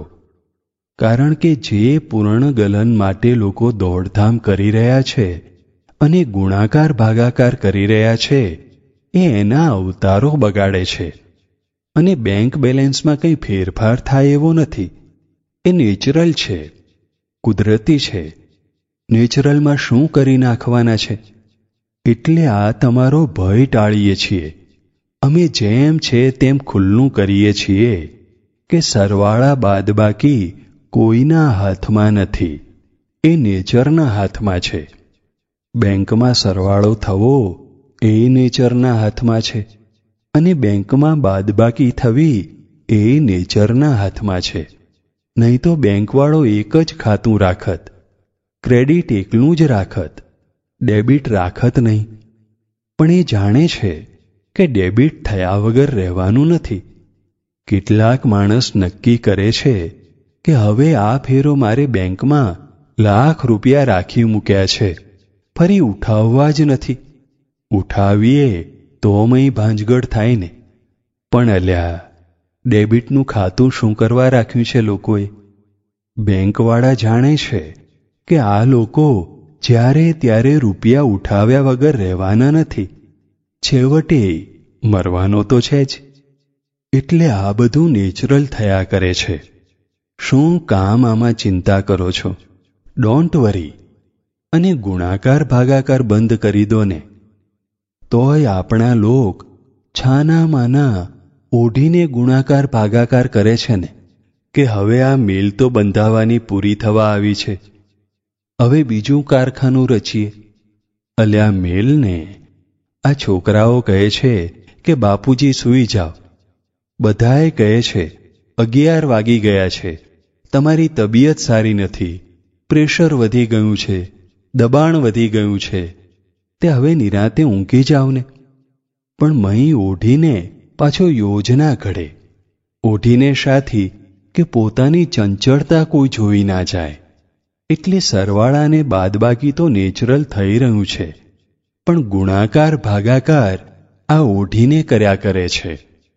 કારણ કે જે પૂર્ણ ગલન માટે લોકો દોડધામ કરી રહ્યા છે અને ગુણાકાર ભાગાકાર કરી રહ્યા છે, એ એના અવતારો બગાડે છે. અને બેંક બેલેન્સમાં કંઈ ફેરફાર થાય એવો નથી. એ નેચરલ છે, કુદરતી છે. નેચરલમાં શું કરી નાખવાના છે? એટલે આ તમારો ભય ટાળીએ છીએ. અમે જેમ છે તેમ ખુલ્લું કરીએ છીએ કે સરવાળા બાદબાકી કોઈના હાથમાં નથી, એ નેચરના હાથમાં છે. બેંકમાં સરવાળો થવો એ નેચરના હાથમાં છે, અને બેંકમાં બાદબાકી થવી એ નેચરના હાથમાં છે. નહીં તો બેંકવાળો એક જ ખાતું રાખત, ક્રેડિટ એકલું જ રાખત, ડેબિટ રાખત નહીં. પણ એ જાણે છે કે ડેબિટ થયા વગર રહેવાનું નથી. કેટલાક માણસ નક્કી કરે છે કે હવે આ ફેરો મારે બેંકમાં લાખ રૂપિયા રાખી મૂક્યા છે, ફરી ઉઠાવવા જ નથી. ઉઠાવીએ તો મય ભાંજગડ થાય ને. પણ અલ્યા, ડેબિટનું ખાતું શું કરવા રાખ્યું છે લોકોએ? બેંકવાળા જાણે છે કે આ લોકો જ્યારે ત્યારે રૂપિયા ઉઠાવ્યા વગર રહેવાના નથી, છેવટે મરવાનો તો છે જ. એટલે આ બધું નેચરલ થયા કરે છે. શું કામ આમાં ચિંતા કરો છો? Don't worry. અને ગુણાકાર ભાગાકાર બંધ કરી દો ને. તોય આપણા લોક છાના માના ઓઢીને ગુણાકાર ભાગાકાર કરે છે ને કે હવે આ મિલ તો બંધાવાની પૂરી થવા આવી છે, હવે બીજું કારખાનું રચીએ. અલ્યા મિલને આ છોકરાઓ કહે છે કે બાપુજી સૂઈ જાઓ. બધાએ કહે છે અગિયાર વાગી ગયા છે, તમારી તબિયત સારી નથી, પ્રેશર વધી ગયું છે, દબાણ વધી ગયું છે, તે હવે નિરાંતે ઊંઘી જાવ ને. પણ મહી ઓઢીને પાછો યોજના ઘડે. ઓઢીને શાથી કે પોતાની ચંચળતા કોઈ જોઈ ના જાય. એટલે સરવાળાને બાદબાકી તો નેચરલ થઈ રહ્યું છે. પણ ગુણાકાર ભાગાકાર આ ઓઢીને કર્યા કરે છે.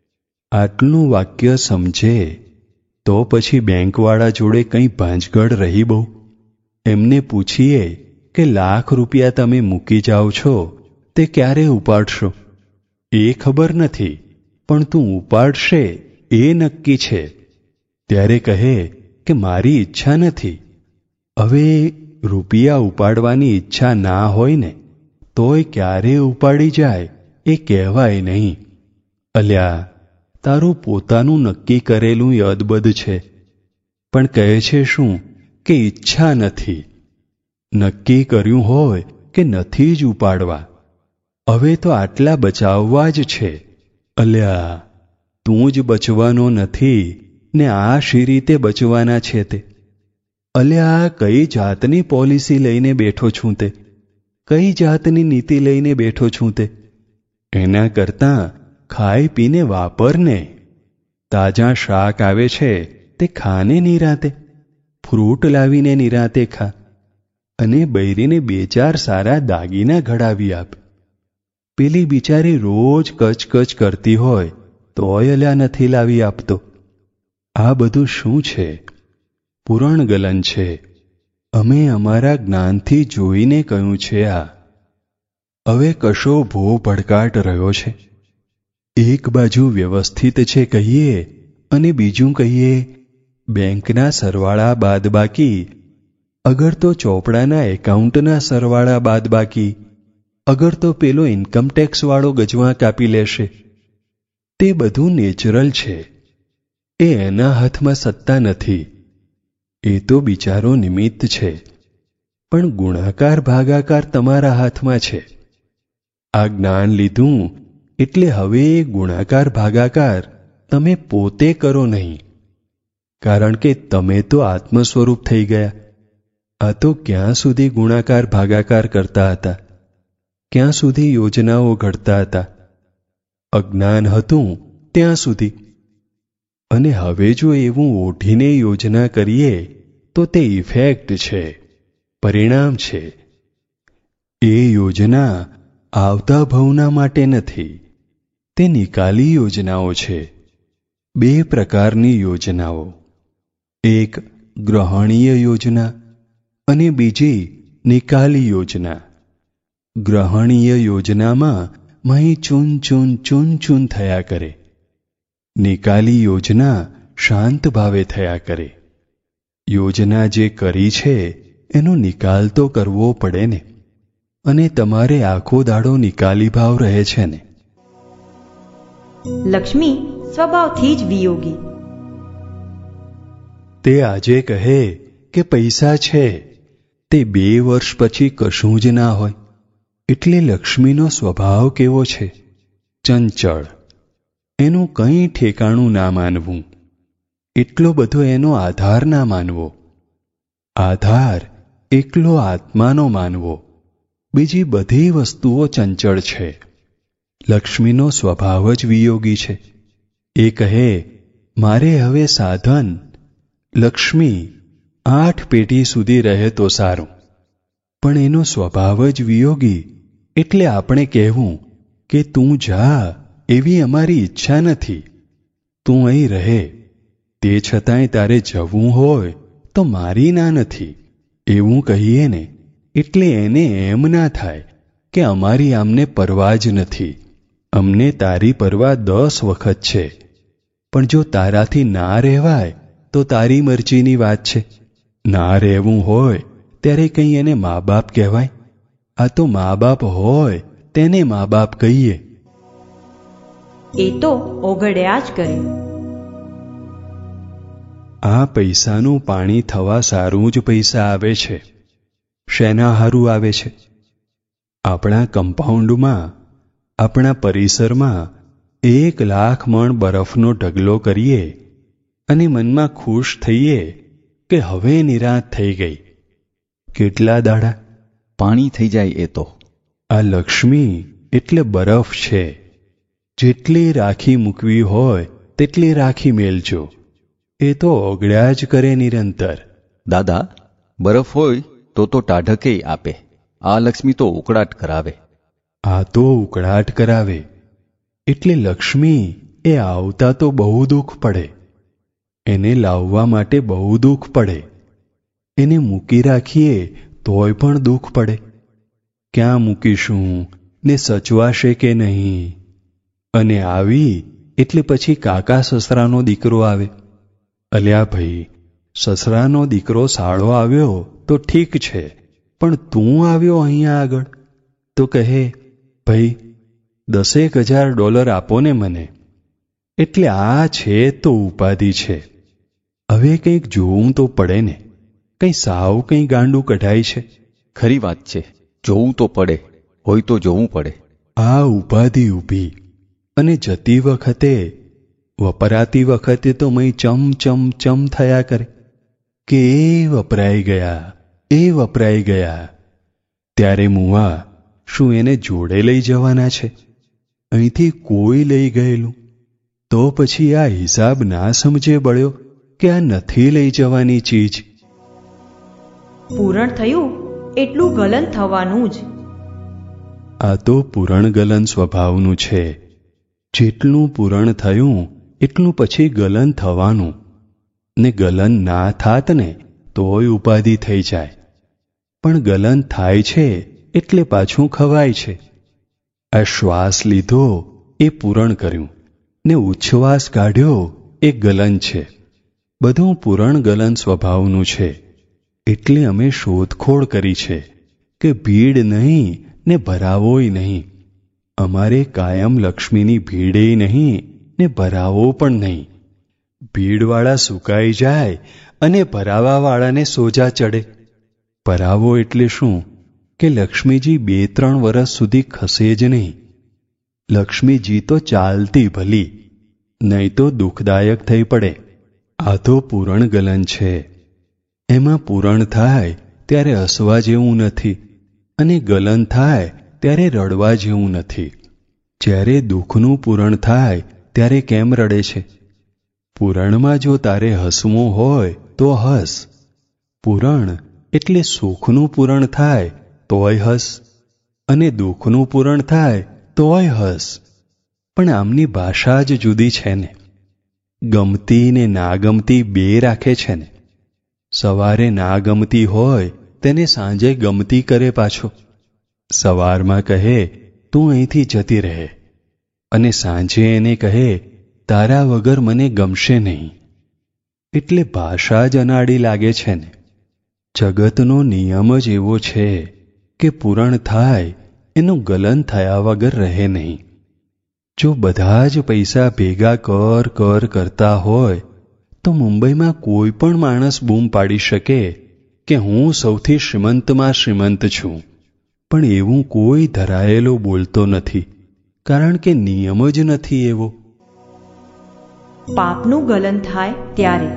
આટલું વાક્ય સમજે તો પછી બેંકવાળા જોડે કંઈ ભાંજગડ રહી બહુ? એમને પૂછીએ કે લાખ રૂપિયા તમે મૂકી જાઓ છો તે ક્યારે ઉપાડશો? એ ખબર નથી, પણ તું ઉપાડશે એ નક્કી છે. ત્યારે કહે કે મારી ઈચ્છા નથી. હવે રૂપિયા ઉપાડવાની ઈચ્છા ના હોય ને તોય ક્યારે ઉપાડી જાય એ કહેવાય નહીં. અલ્યા, તારું પોતાનું નક્કી કરેલું યદબદ છે, પણ કહે છે શું કે ઈચ્છા નથી. નક્કી કર્યું હોય કે નથી જ ઉપાડવા, હવે તો આટલા બચાવવા જ છે. અલ્યા, તું જ બચવાનો નથી ને આ શી રીતે બચવાના છે તે? અલ્યા, કઈ જાતની પોલિસી લઈને બેઠો છું તે? કઈ જાતની નીતિ લઈને બેઠો છું તે? એના કરતાં ખાઈ પીને વાપરને. તાજા શાક આવે છે તે ખાને નિરાતે, ફ્રૂટ લાવીને નિરાતે ખા, અને બૈરીને બે ચાર સારા દાગીના ઘડાવી આપ. પેલી બિચારી રોજ કચકચ કરતી હોય તોય અલ્યા નથી લાવી આપતો. આ બધું શું છે? પુરાણગલન છે. અમે અમારા જ્ઞાનથી જોઈને કહ્યું છે. આ હવે કશો ભો ભડકાટ રહ્યો છે? એક બાજુ વ્યવસ્થિત છે કહીએ અને બીજું કહીએ બેંકના સરવાળા બાદબાકી, અગર તો ચોપડાના એકાઉન્ટના સરવાળા બાદબાકી, અગર તો પેલો ઇન્કમટેક્સ વાળો ગજવા કાપી લેશે. તે બધું નેચરલ છે. એ એના હાથમાં સત્તા નથી. એ તો બિચારો નિમિત્ત છે. પણ ગુણાકાર ભાગાકાર તમારા હાથમાં છે. આ જ્ઞાન લીધું એટલે હવે એ ગુણાકાર ભાગાકાર તમે પોતે કરો નહીં, કારણ કે તમે તો આત્મ સ્વરૂપ થઈ ગયા. આ તો ક્યાં સુધી ગુણાકાર ભાગાકાર કરતા હતા? ક્યાં સુધી યોજનાઓ ઘડતા હતા? અજ્ઞાન હતું ત્યાં સુધી. અને હવે જો એવું ઓઢીને યોજના કરીએ તો તે ઇફેક્ટ છે, પરિણામ છે. એ યોજના આવતા ભવના માટે નથી, તે નિકાલી યોજનાઓ છે. બે પ્રકારની યોજનાઓ, એક ગ્રહણીય યોજના અને બીજી નિકાલી યોજના. ગ્રહણીય યોજનામાં મહી ચૂન ચૂન ચૂન ચૂન થયા કરે. નિકાલી યોજના શાંત ભાવે થયા કરે. યોજના જે કરી છે એનો નિકાલ તો કરવો પડે ને, અને તમારે આખો દાડો નિકાલી ભાવ રહે છે ને. લક્ષ્મી સ્વભાવથી જ વિયોગી. તે આજે કહે કે પૈસા છે, તે બે વર્ષ પછી કશું જ ના હોય. એટલે લક્ષ્મીનો સ્વભાવ કેવો છે? ચંચળ. એનું કંઈ ઠેકાણું ના માનવું. એટલો બધો એનો આધાર ના માનવો. આધાર એકલો આત્માનો માનવો. બીજી બધી વસ્તુઓ ચંચળ છે. લક્ષ્મીનો સ્વભાવ જ વિયોગી છે. એ કહે મારે હવે સાધન લક્ષ્મી આઠ પેઢી સુધી રહે તો સારું. પણ એનો સ્વભાવ જ વિયોગી, એટલે આપણે કહેવું કે તું જા, એવી અમારી ઈચ્છા નથી. તું અહીં રહે, તે છતાંય તારે જવું હોય તો મારી ના નથી એવું કહીએ ને, એટલે એને એમ ના થાય કે અમારી આમને પરવા જ નથી. અમને તારી પરવા દસ વખત છે, પણ જો તારાથી ના રહેવાય તો તારી મરજીની વાત છે. ના રહેવું હોય ત્યારે કંઈ એને મા બાપ કહેવાય? આ તો મા બાપ હોય તેને મા બાપ કહીએ. એ તો ઓગળ્યા જ કરે. આ પૈસાનું પાણી થવા સારું જ પૈસા આવે છે. શેના હારું આવે છે? આપણા કમ્પાઉન્ડમાં, આપણા પરિસરમાં એક લાખ મણ બરફનો ઢગલો કરીએ અને મનમાં ખુશ થઈએ કે હવે નિરાંત થઈ ગઈ. કેટલા દાડા? પાણી થઈ જાય એ તો. આ લક્ષ્મી એટલે બરફ છે. જેટલી રાખી મૂકવી હોય તેટલી રાખી મેલજો. એ તો ઓગળ્યા જ કરે નિરંતર. દાદા, બરફ હોય તો તો ટાઢકે આપે. આ લક્ષ્મી તો ઉકળાટ કરાવે. આ તો ઉકળાટ કરાવે, એટલે લક્ષ્મી એ આવતા તો બહુ દુઃખ પડે, એને લાવવા માટે બહુ દુઃખ પડે, એને મૂકી રાખીએ તોય પણ દુઃખ પડે. ક્યાં મૂકીશું ને સચવાશે કે નહીં? અને આવી એટલે પછી કાકા સસરાનો દીકરો આવે. અલ્યા ભાઈ, સસરાનો દીકરો સાળો આવ્યો તો ઠીક છે, પણ તું આવ્યો અહીંયા આગળ તો કહે, ભાઈ દસેક હજાર ડોલર આપો ને મને. એટલે આ છે તો ઉપાધિ છે. હવે કંઈક જોવું તો પડે ને, કંઈ સાવ કંઈ ગાંડું કઢાય છે. ખરી વાત છે, જોવું તો પડે, હોય તો જોવું પડે. આ ઉપાધિ ઊભી અને જતી વખતે વપરાતી વખતે તો મય ચમ ચમ ચમ થયા કરે કે એ વપરાઈ ગયા, એ વપરાઈ ગયા. ત્યારે મુવા શું એને જોડે લઈ જવાના છે? અહીંથી કોઈ લઈ ગયેલું તો પછી આ હિસાબ ના સમજે બળ્યો કે આ નથી લઈ જવાની ચીજ. પૂરણ થયું એટલું ગલન થવાનું જ. આ તો પૂરણ ગલન સ્વભાવનું છે. જેટલું પૂરણ થયું એટલું પછી ગલન થવાનું, ને ગલન ના થાત ને તોય ઉપાધિ થઈ જાય. પણ ગલન થાય છે એટલે પાછું ખવાય છે. આ શ્વાસ લીધો એ પૂરણ કર્યું, ને ઉચ્છ્વાસ કાઢ્યો એ ગલન છે. બધું પૂરણ ગલન સ્વભાવનું છે. એટલે અમે શોધખોળ કરી છે કે ભીડ નહીં ને ભરાવોય નહીં. અમારે કાયમ લક્ષ્મીની ભીડેય નહીં ને ભરાવો પણ નહીં. ભીડવાળા સુકાઈ જાય અને ભરાવાવાળાને સોજા ચડે. ભરાવો એટલે શું કે લક્ષ્મીજી બે ત્રણ વર્ષ સુધી ખસે જ નહીં. લક્ષ્મીજી તો ચાલતી ભલી, નહીં તો દુઃખદાયક થઈ પડે. આ તો પૂરણ ગલન છે. એમાં પૂરણ થાય ત્યારે હસવા જેવું નથી, અને ગલન થાય ત્યારે રડવા જેવું નથી. જ્યારે દુઃખનું પૂરણ થાય ત્યારે કેમ રડે છે? પૂરણમાં જો તારે હસવું હોય તો હસ. પૂરણ એટલે સુખનું પૂરણ થાય તોય હસ, અને દુઃખનું પૂરણ થાય તોય હસ. પણ આમની ભાષા જ જુદી છે ને. ગમતી ને ના ગમતી બે રાખે છે ને. સવારે ના ગમતી હોય તેને સાંજે ગમતી કરે પાછો. સવારમાં કહે તું અહીંથી જતી રહે, અને સાંજે એને કહે તારા વગર મને ગમશે નહીં. એટલે ભાષા જ અનાડી લાગે છે ને. જગતનો નિયમ જ એવો છે કે પૂરણ થાય એનું ગલન થયા વગર રહે નહીં. જો બધા જ પૈસા ભેગા કર કર કરતા હોય તો મુંબઈમાં કોઈ પણ માણસ બૂમ પાડી શકે કે હું સૌથી શ્રીમંતમાં શ્રીમંત છું. પણ એવું કોઈ ધરાયેલો બોલતો નથી, કારણ કે નિયમ જ નથી એવો. પાપનું ગલન થાય ત્યારે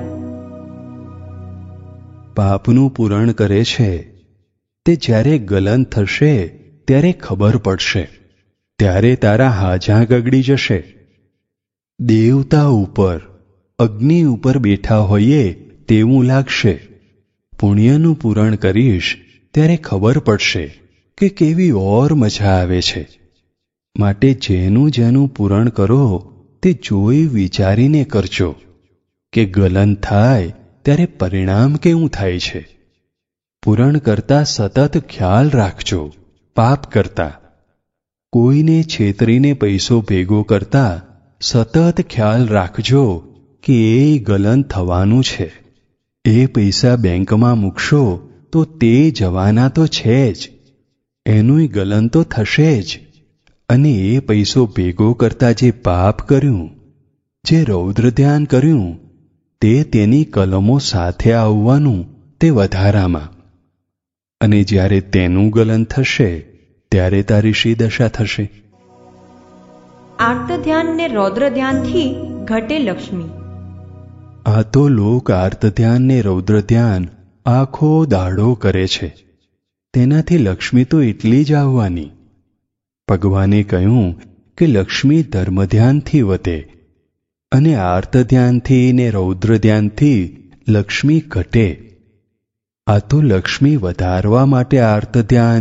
પાપનું પૂરણ કરે છે તે જ્યારે ગલન થશે ત્યારે ખબર પડશે. ત્યારે તારા હાજા ગગડી જશે. દેવતા ઉપર, અગ્નિ ઉપર બેઠા હોઈએ તેવું લાગશે. પુણ્યનું પૂરણ કરીશ ત્યારે ખબર પડશે કે કેવી ઓર મજા આવે છે. માટે જેનું જેનું પૂરણ કરો તે જોઈ વિચારીને કરજો કે ગલન થાય ત્યારે પરિણામ કેવું થાય છે. પૂરણ કરતા સતત ખ્યાલ રાખજો પાપ કરતા. કોઈને છેતરીને પૈસો ભેગો કરતા સતત ખ્યાલ રાખજો કે એ ગલન થવાનું છે. એ પૈસા બેંકમાં મૂકશો તો તે જવાના તો છે જ, એનુંય ગલન તો થશે જ. અને એ પૈસો ભેગો કરતા જે પાપ કર્યું, જે રૌદ્ર ધ્યાન કર્યું, તે તેની કલમો સાથે આવવાનું તે વધારામાં. અને જ્યારે તેનું ગલન થશે ત્યારે તારી શી દશા થશે? આર્ત ધ્યાન ને રૌદ્ર ધ્યાનથી ઘટે લક્ષ્મી. આ તો લોક આર્ત ધ્યાન ને રૌદ્ર ધ્યાન આખો દાડો કરે છે. તેનાથી લક્ષ્મી તો એટલી જ આવવાની. ભગવાને કહ્યું કે લક્ષ્મી ધર્મ ધ્યાનથી વધે, અને આર્ત ધ્યાનથી ને રૌદ્ર ધ્યાનથી લક્ષ્મી ઘટે. આ તો લક્ષ્મી વધારવા માટે આર્ત ધ્યાન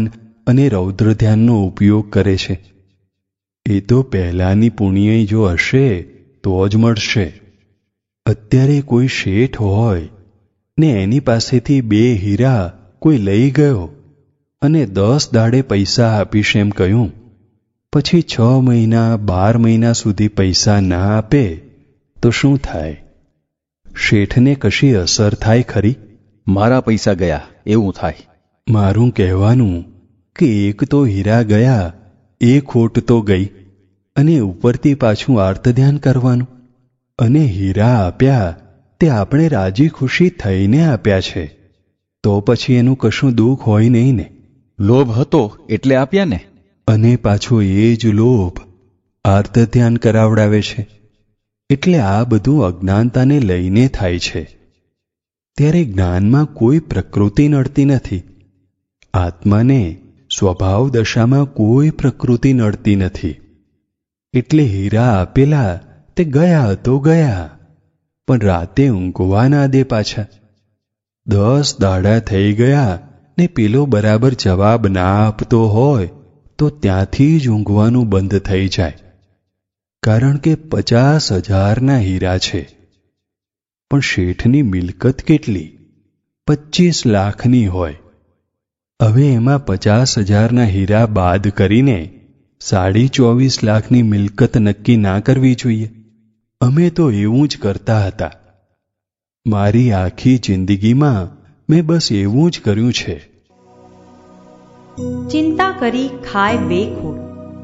અને રૌદ્ર ધ્યાનનો ઉપયોગ કરે છે. એ તો પહેલાની પુણ્ય જો હશે તો જ મળશે. અત્યારે કોઈ શેઠ હોય ને એની પાસેથી બે હીરા કોઈ લઈ ગયો અને દસ દાડે પૈસા આપીશ એમ કહ્યું, પછી છ મહિના બાર મહિના સુધી પૈસા ના આપે તો શું થાય? શેઠને કશી અસર થાય ખરી? મારા પૈસા ગયા એવું થાય. મારું કહેવાનું કે એક તો હીરા ગયા એ ખોટ તો ગઈ, અને ઉપરથી પાછું આર્તધ્યાન કરવાનું. અને હીરા આપ્યા તે આપણે રાજી ખુશી થઈને આપ્યા છે, તો પછી એનું કશું દુઃખ હોય નહીં ને. લોભ હતો એટલે આપ્યા ને. અને પાછો એ જ લોભ આર્તધ્યાન કરાવડાવે છે. એટલે આ બધું અજ્ઞાનતાને લઈને થાય છે. ત્યારે જ્ઞાનમાં કોઈ પ્રકૃતિ નડતી નથી. આત્માને સ્વભાવ દશામાં કોઈ પ્રકૃતિ નડતી નથી. એટલે હીરા આપેલા તે ગયા તો ગયા, પણ રાતે ઊંઘવા ના દે પાછા. દસ દાડા થઈ ગયા ને પેલો બરાબર જવાબ ના આપતો હોય તો ત્યાંથી જ ઊંઘવાનું બંધ થઈ જાય. કારણ કે પચાસ હજારના હીરા છે, પણ શેઠની મિલકત કેટલી? પચીસ લાખની હોય. હવે એમાં પચાસ હજારના હીરા બાદ કરીને સાડી ચોવીસ લાખની મિલકત નક્કી ના કરવી જોઈએ. અમે તો એવું જ કરતા હતા. મારી આખી જિંદગીમાં મેં બસ એવું જ કર્યું છે. ચિંતા કરી ખાય બે ખોડ.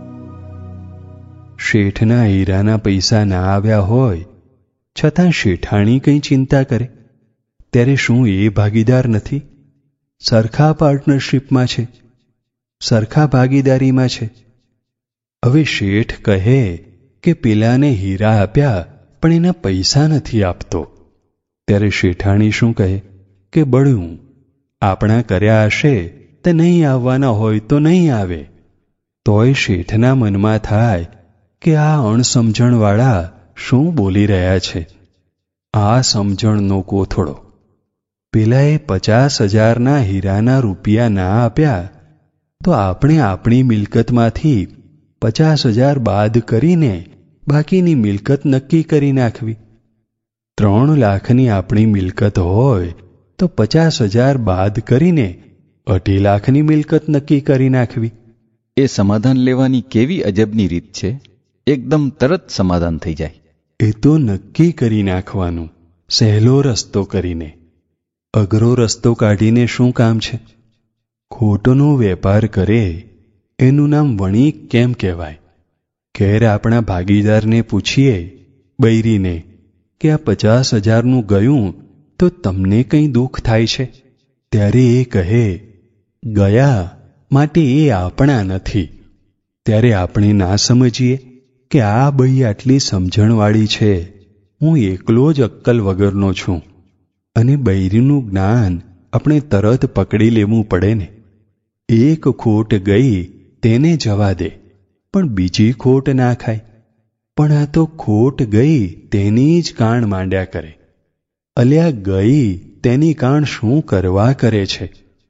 શેઠના હીરાના પૈસા ના આવ્યા હોય છતાં શેઠાણી કંઈ ચિંતા કરે, ત્યારે શું એ ભાગીદાર નથી? સરખા પાર્ટનરશીપમાં છે, સરખા ભાગીદારીમાં છે. હવે શેઠ કહે કે પેલાને હીરા આપ્યા પણ એના પૈસા નથી આપતો, ત્યારે શેઠાણી શું કહે કે બળ્યું, આપણા કર્યા હશે તે નહીં આવવાના હોય તો નહીં આવે. તોય શેઠના મનમાં થાય કે આ અણસમજણવાળા શું બોલી રહ્યા છે? આ સમજણનો કોથળો. પેલાએ પચાસ હજારના હીરાના રૂપિયા ના આપ્યા તો આપણે આપણી મિલકતમાંથી પચાસ હજાર બાદ કરીને બાકીની મિલકત નક્કી કરી નાખવી. ત્રણ લાખની આપણી મિલકત હોય તો પચાસ હજાર બાદ કરીને અઢી લાખની મિલકત નક્કી કરી નાખવી. એ સમાધાન લેવાની કેવી અજબની રીત છે! એકદમ તરત સમાધાન થઈ જાય. એ તો નક્કી કરી નાખવાનું, સહેલો રસ્તો કરીને. અઘરો રસ્તો કાઢીને શું કામ છે? ખોટોનો વેપાર કરે એનું નામ વણિક કેમ કહેવાય? ઘેર આપણા ભાગીદારને પૂછીએ, બૈરીને, કે આ પચાસ હજારનું ગયું તો તમને કંઈ દુઃખ થાય છે? ત્યારે એ કહે, ગયા માટે એ આપણા નથી. ત્યારે આપણે ના સમજીએ કે આ બઈ આટલી સમજણવાળી છે, હું એકલો જ અક્કલ વગરનો છું. અને બૈરીનું જ્ઞાન આપણે તરત પકડી લેવું પડે ને. એક ખોટ ગઈ તેને જવા દે, પણ બીજી ખોટ ના ખાય. પણ આ તો ખોટ ગઈ તેની જ કાણ માંડ્યા કરે. અલ્યા ગઈ તેની કાણ શું કરવા કરે છે?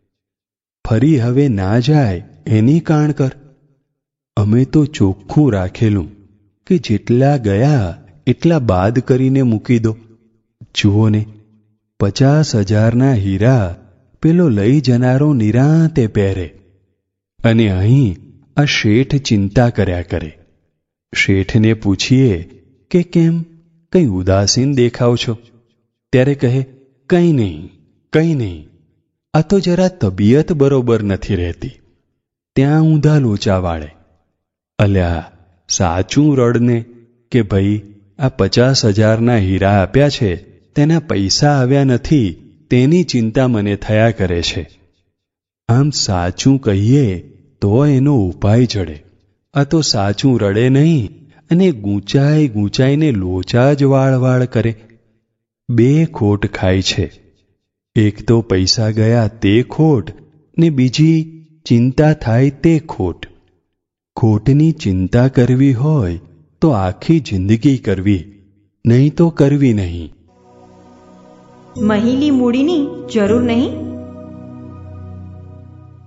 ફરી હવે ના જાય એની કાણ કર. અમે તો ચોખ્ખું રાખેલું કે જેટલા ગયા એટલા બાદ કરીને મૂકી દો. જુઓ ને, પચાસ હજારના હીરા પેલો લઈ જનારો નિરાંતે પહેરે, અને અહીં આ શેઠ ચિંતા કર્યા કરે. શેઠને પૂછીએ કે કેમ કંઈ ઉદાસીન દેખાવ છો? ત્યારે કહે, કંઈ નહીં, કંઈ નહીં, આ તો જરા તબિયત બરોબર નથી રહેતી. ત્યાં ઊંધા લોચા વાળે. અલ્યા સાચું રડને કે ભાઈ આ પચાસ હજારના હીરા આપ્યા છે તેના પૈસા આવ્યા નથી તેની ચિંતા મને થયા કરે છે. આમ સાચું કહીએ તો એનો ઉપાય જડે. આ તો સાચું રડે નહીં અને ગૂંચાઈ ગૂંચાઈને લોચા જ વાળ વાળ કરે. બે ખોટ ખાય છે. એક તો પૈસા ગયા તે ખોટ, ને બીજી ચિંતા થાય તે ખોટ. ખોટની ચિંતા કરવી હોય તો આખી જિંદગી કરવી, નહીં તો કરવી નહીં. મહિલી મૂડીની જરૂર નહીં.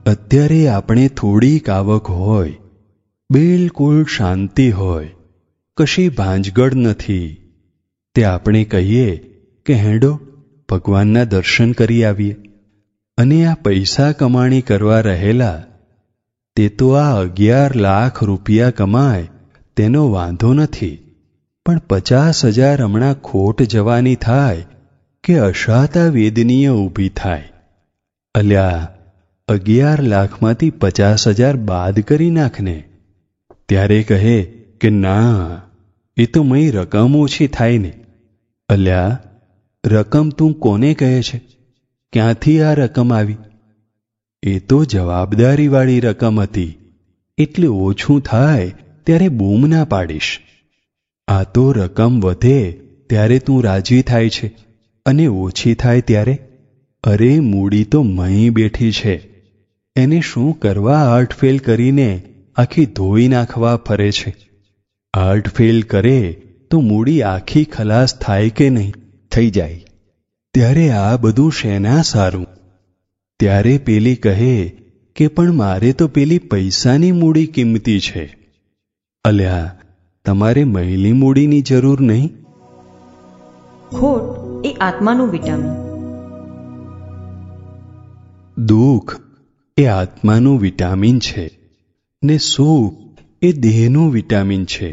અત્યારે આપણે થોડીક આવક હોય, બિલકુલ શાંતિ હોય, કશી ભાંજગડ નથી, તે આપણે કહીએ કે હેડો ભગવાનના દર્શન કરી આવીએ. અને આ પૈસા કમાણી કરવા રહેલા તે તો આ અગિયાર લાખ રૂપિયા કમાય તેનો વાંધો નથી, પણ પચાસ હજાર હમણાં ખોટ જવાની થાય કે અશાતા વેદનીય ઊભી થાય. અલ્યા, અગિયાર લાખમાંથી પચાસ હજાર બાદ કરી નાખને. ત્યારે કહે કે ના, એ તો મય રકમ ઓછી થાય ને. અલ્યા, રકમ તું કોને કહે છે? ક્યાંથી આ રકમ આવી? એ તો જવાબદારીવાળી રકમ હતી, એટલે ઓછું થાય ત્યારે બૂમ ના પાડીશ. આ તો રકમ વધે ત્યારે તું રાજી થાય છે, અને ઓછી થાય ત્યારે અરે મૂડી તો મહી બેઠી છે, એને શું કરવા આર્ટફેલ કરીને આખી ધોઈ નાખવા ફરે છે? આર્ટફેલ કરે તો મૂડી આખી ખલાસ થાય કે નહીં? થઈ જાય. ત્યારે આ બધું શેના સારું? ત્યારે પેલી કહે કે પણ મારે તો પેલી પૈસાની મૂડી કિંમતી છે. અલ્યા, તમારે મહિલી મૂડીની જરૂર નહીં. ખોટ એ આત્માનું વિટામિન. દુઃખ એ આત્માનું વિટામિન છે, ને સુખ એ દેહનું વિટામિન છે.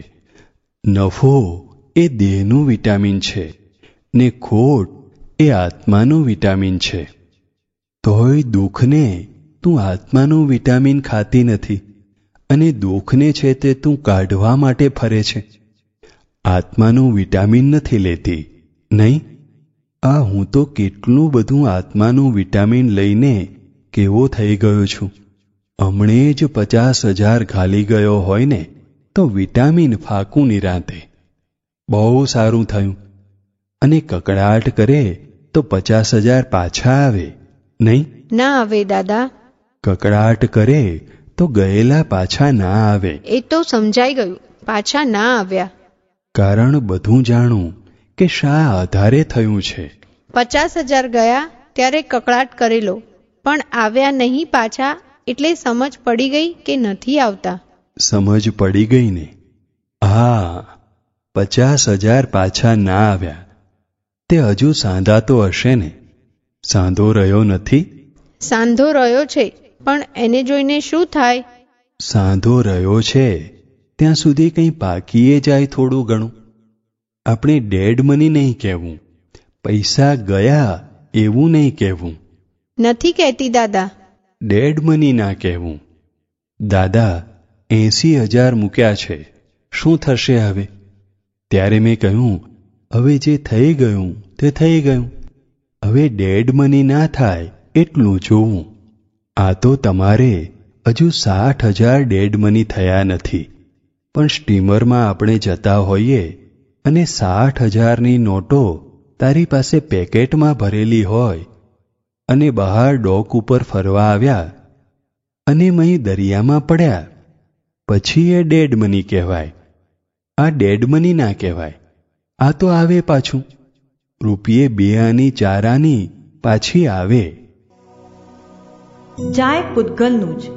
નફો એ દેહનું વિટામિન છે, ને ખોટ એ આત્માનું વિટામિન છે. તોય દુઃખને તું આત્માનું વિટામિન ખાતી નથી, અને દુઃખને છે તે તું કાઢવા માટે ફરે છે. આત્માનું વિટામિન નથી લેતી, નહીં? આ હું તો કેટલું બધું આત્માનું વિટામિન લઈને કેવો થઈ ગયો છું. હમણે જ પચાસ હજાર ઘાલી ગયો હોય ને તો વિટામિન ફાકું નિરાંતે. બહુ સારું થયું. અને કકડાટ કરે તો પચાસ હજાર પાછા આવે, નહીં? ના આવે દાદા. કકડાટ કરે તો ગયેલા પાછા ના આવે. એ તો સમજાઈ ગયું, પાછા ના આવ્યા. કારણ બધું જાણું કે શા આધારે થયું છે. પચાસ હજાર ગયા ત્યારે કકડાટ કરેલો, પણ આવ્યા નહીં પાછા, એટલે સમજ પડી ગઈ કે નથી આવતા. સમજ પડી ગઈ ને? હા, પચાસ હજાર પાછા ના આવ્યા તે હજુ સાંધા તો હશે ને? સાંધો રહ્યો નથી? સાંધો રહ્યો છે, પણ એને જોઈને શું થાય? સાંધો રહ્યો છે ત્યાં સુધી કંઈ પાકીએ જાય થોડું ઘણું. આપણે ડેડ મની નહીં કહેવું, પૈસા ગયા એવું નહીં કહેવું. નથી કહેતી દાદા. ડેડ મની ના કહેવું. દાદા, એંસી હજાર મૂક્યા છે, શું થશે હવે? ત્યારે મેં કહ્યું, હવે જે થઈ ગયું તે થઈ ગયું, હવે ડેડ મની ના થાય એટલું જોવું. આ તો તમારે હજુ સાઠ હજાર ડેડ મની થયા નથી, પણ સ્ટીમરમાં આપણે જતા હોઈએ અને સાઠ હજારની નોટો તારી પાસે પેકેટમાં ભરેલી હોય, અને બહાર ડોક ઉપર ફરવા આવ્યા અને મહી દરિયામાં પડ્યા, પછી એ ડેડ મની કહેવાય. આ ડેડ મની ના કહેવાય. આ તો આવે પાછું, રૂપિયે બે આની ચાર આની પાછી આવે. જાય પૂતગલનું જ.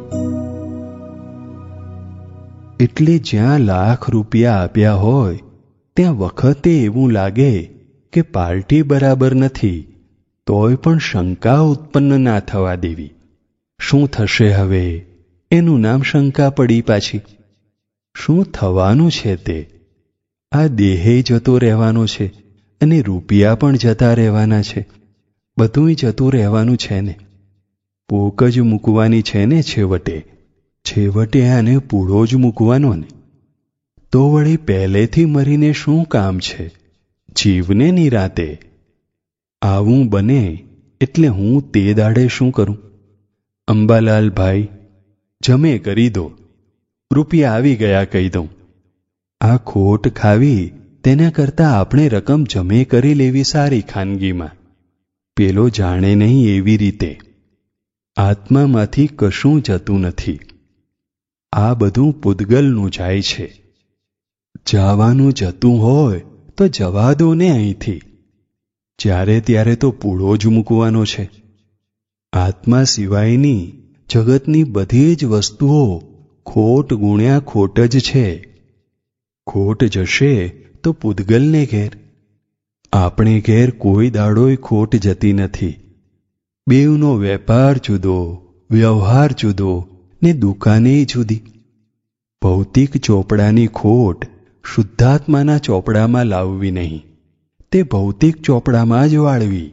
એટલે જ્યાં લાખ રૂપિયા આપ્યા હોય ત્યાં વખતે એવું લાગે કે પાર્ટી બરાબર નથી, તોય પણ શંકા ઉત્પન્ન ના થવા દેવી. શું થશે હવે? એનું નામ શંકા પડી પાછી. શું થવાનું છે તે? આ દેહે જતો રહેવાનો છે, અને રૂપિયા પણ જતા રહેવાના છે. બધુંય જતું રહેવાનું છે ને. પોક જ મૂકવાની છે ને છેવટે. છેવટે આને પૂળો જ મૂકવાનો ને. તો વળી પહેલેથી મરીને શું કામ છે? જીવને નિરાતે. આવું બને એટલે હું તે દાડે શું કરું? અંબાલાલ ભાઈ, જમે કરી દો, રૂપિયા આવી ગયા કહી દઉં. આ ખોટ ખાવી તેના કરતાં આપણે રકમ જમે કરી લેવી સારી ખાનગીમાં. પેલો જાણે નહીં એવી રીતે. આત્મામાંથી કશું જતું નથી. આ બધું પૂતગલનું જાય છે. જવાનું જતું હોય તો જવા દો ને અહીંથી. જ્યારે ત્યારે તો પૂળો જ મૂકવાનો છે. આત્મા સિવાયની જગતની બધી જ વસ્તુઓ ખોટ ગુણ્યા ખોટ જ છે. ખોટ જશે તો પૂદગલને ઘેર. આપણે ઘેર કોઈ દાડોય ખોટ જતી નથી. બેવનો વેપાર જુદો, વ્યવહાર જુદો ને દુકાનેય જુદી. ભૌતિક ચોપડાની ખોટ શુદ્ધાત્માના ચોપડામાં લાવવી નહીં, તે ભૌતિક ચોપડામાં જ વાળવી.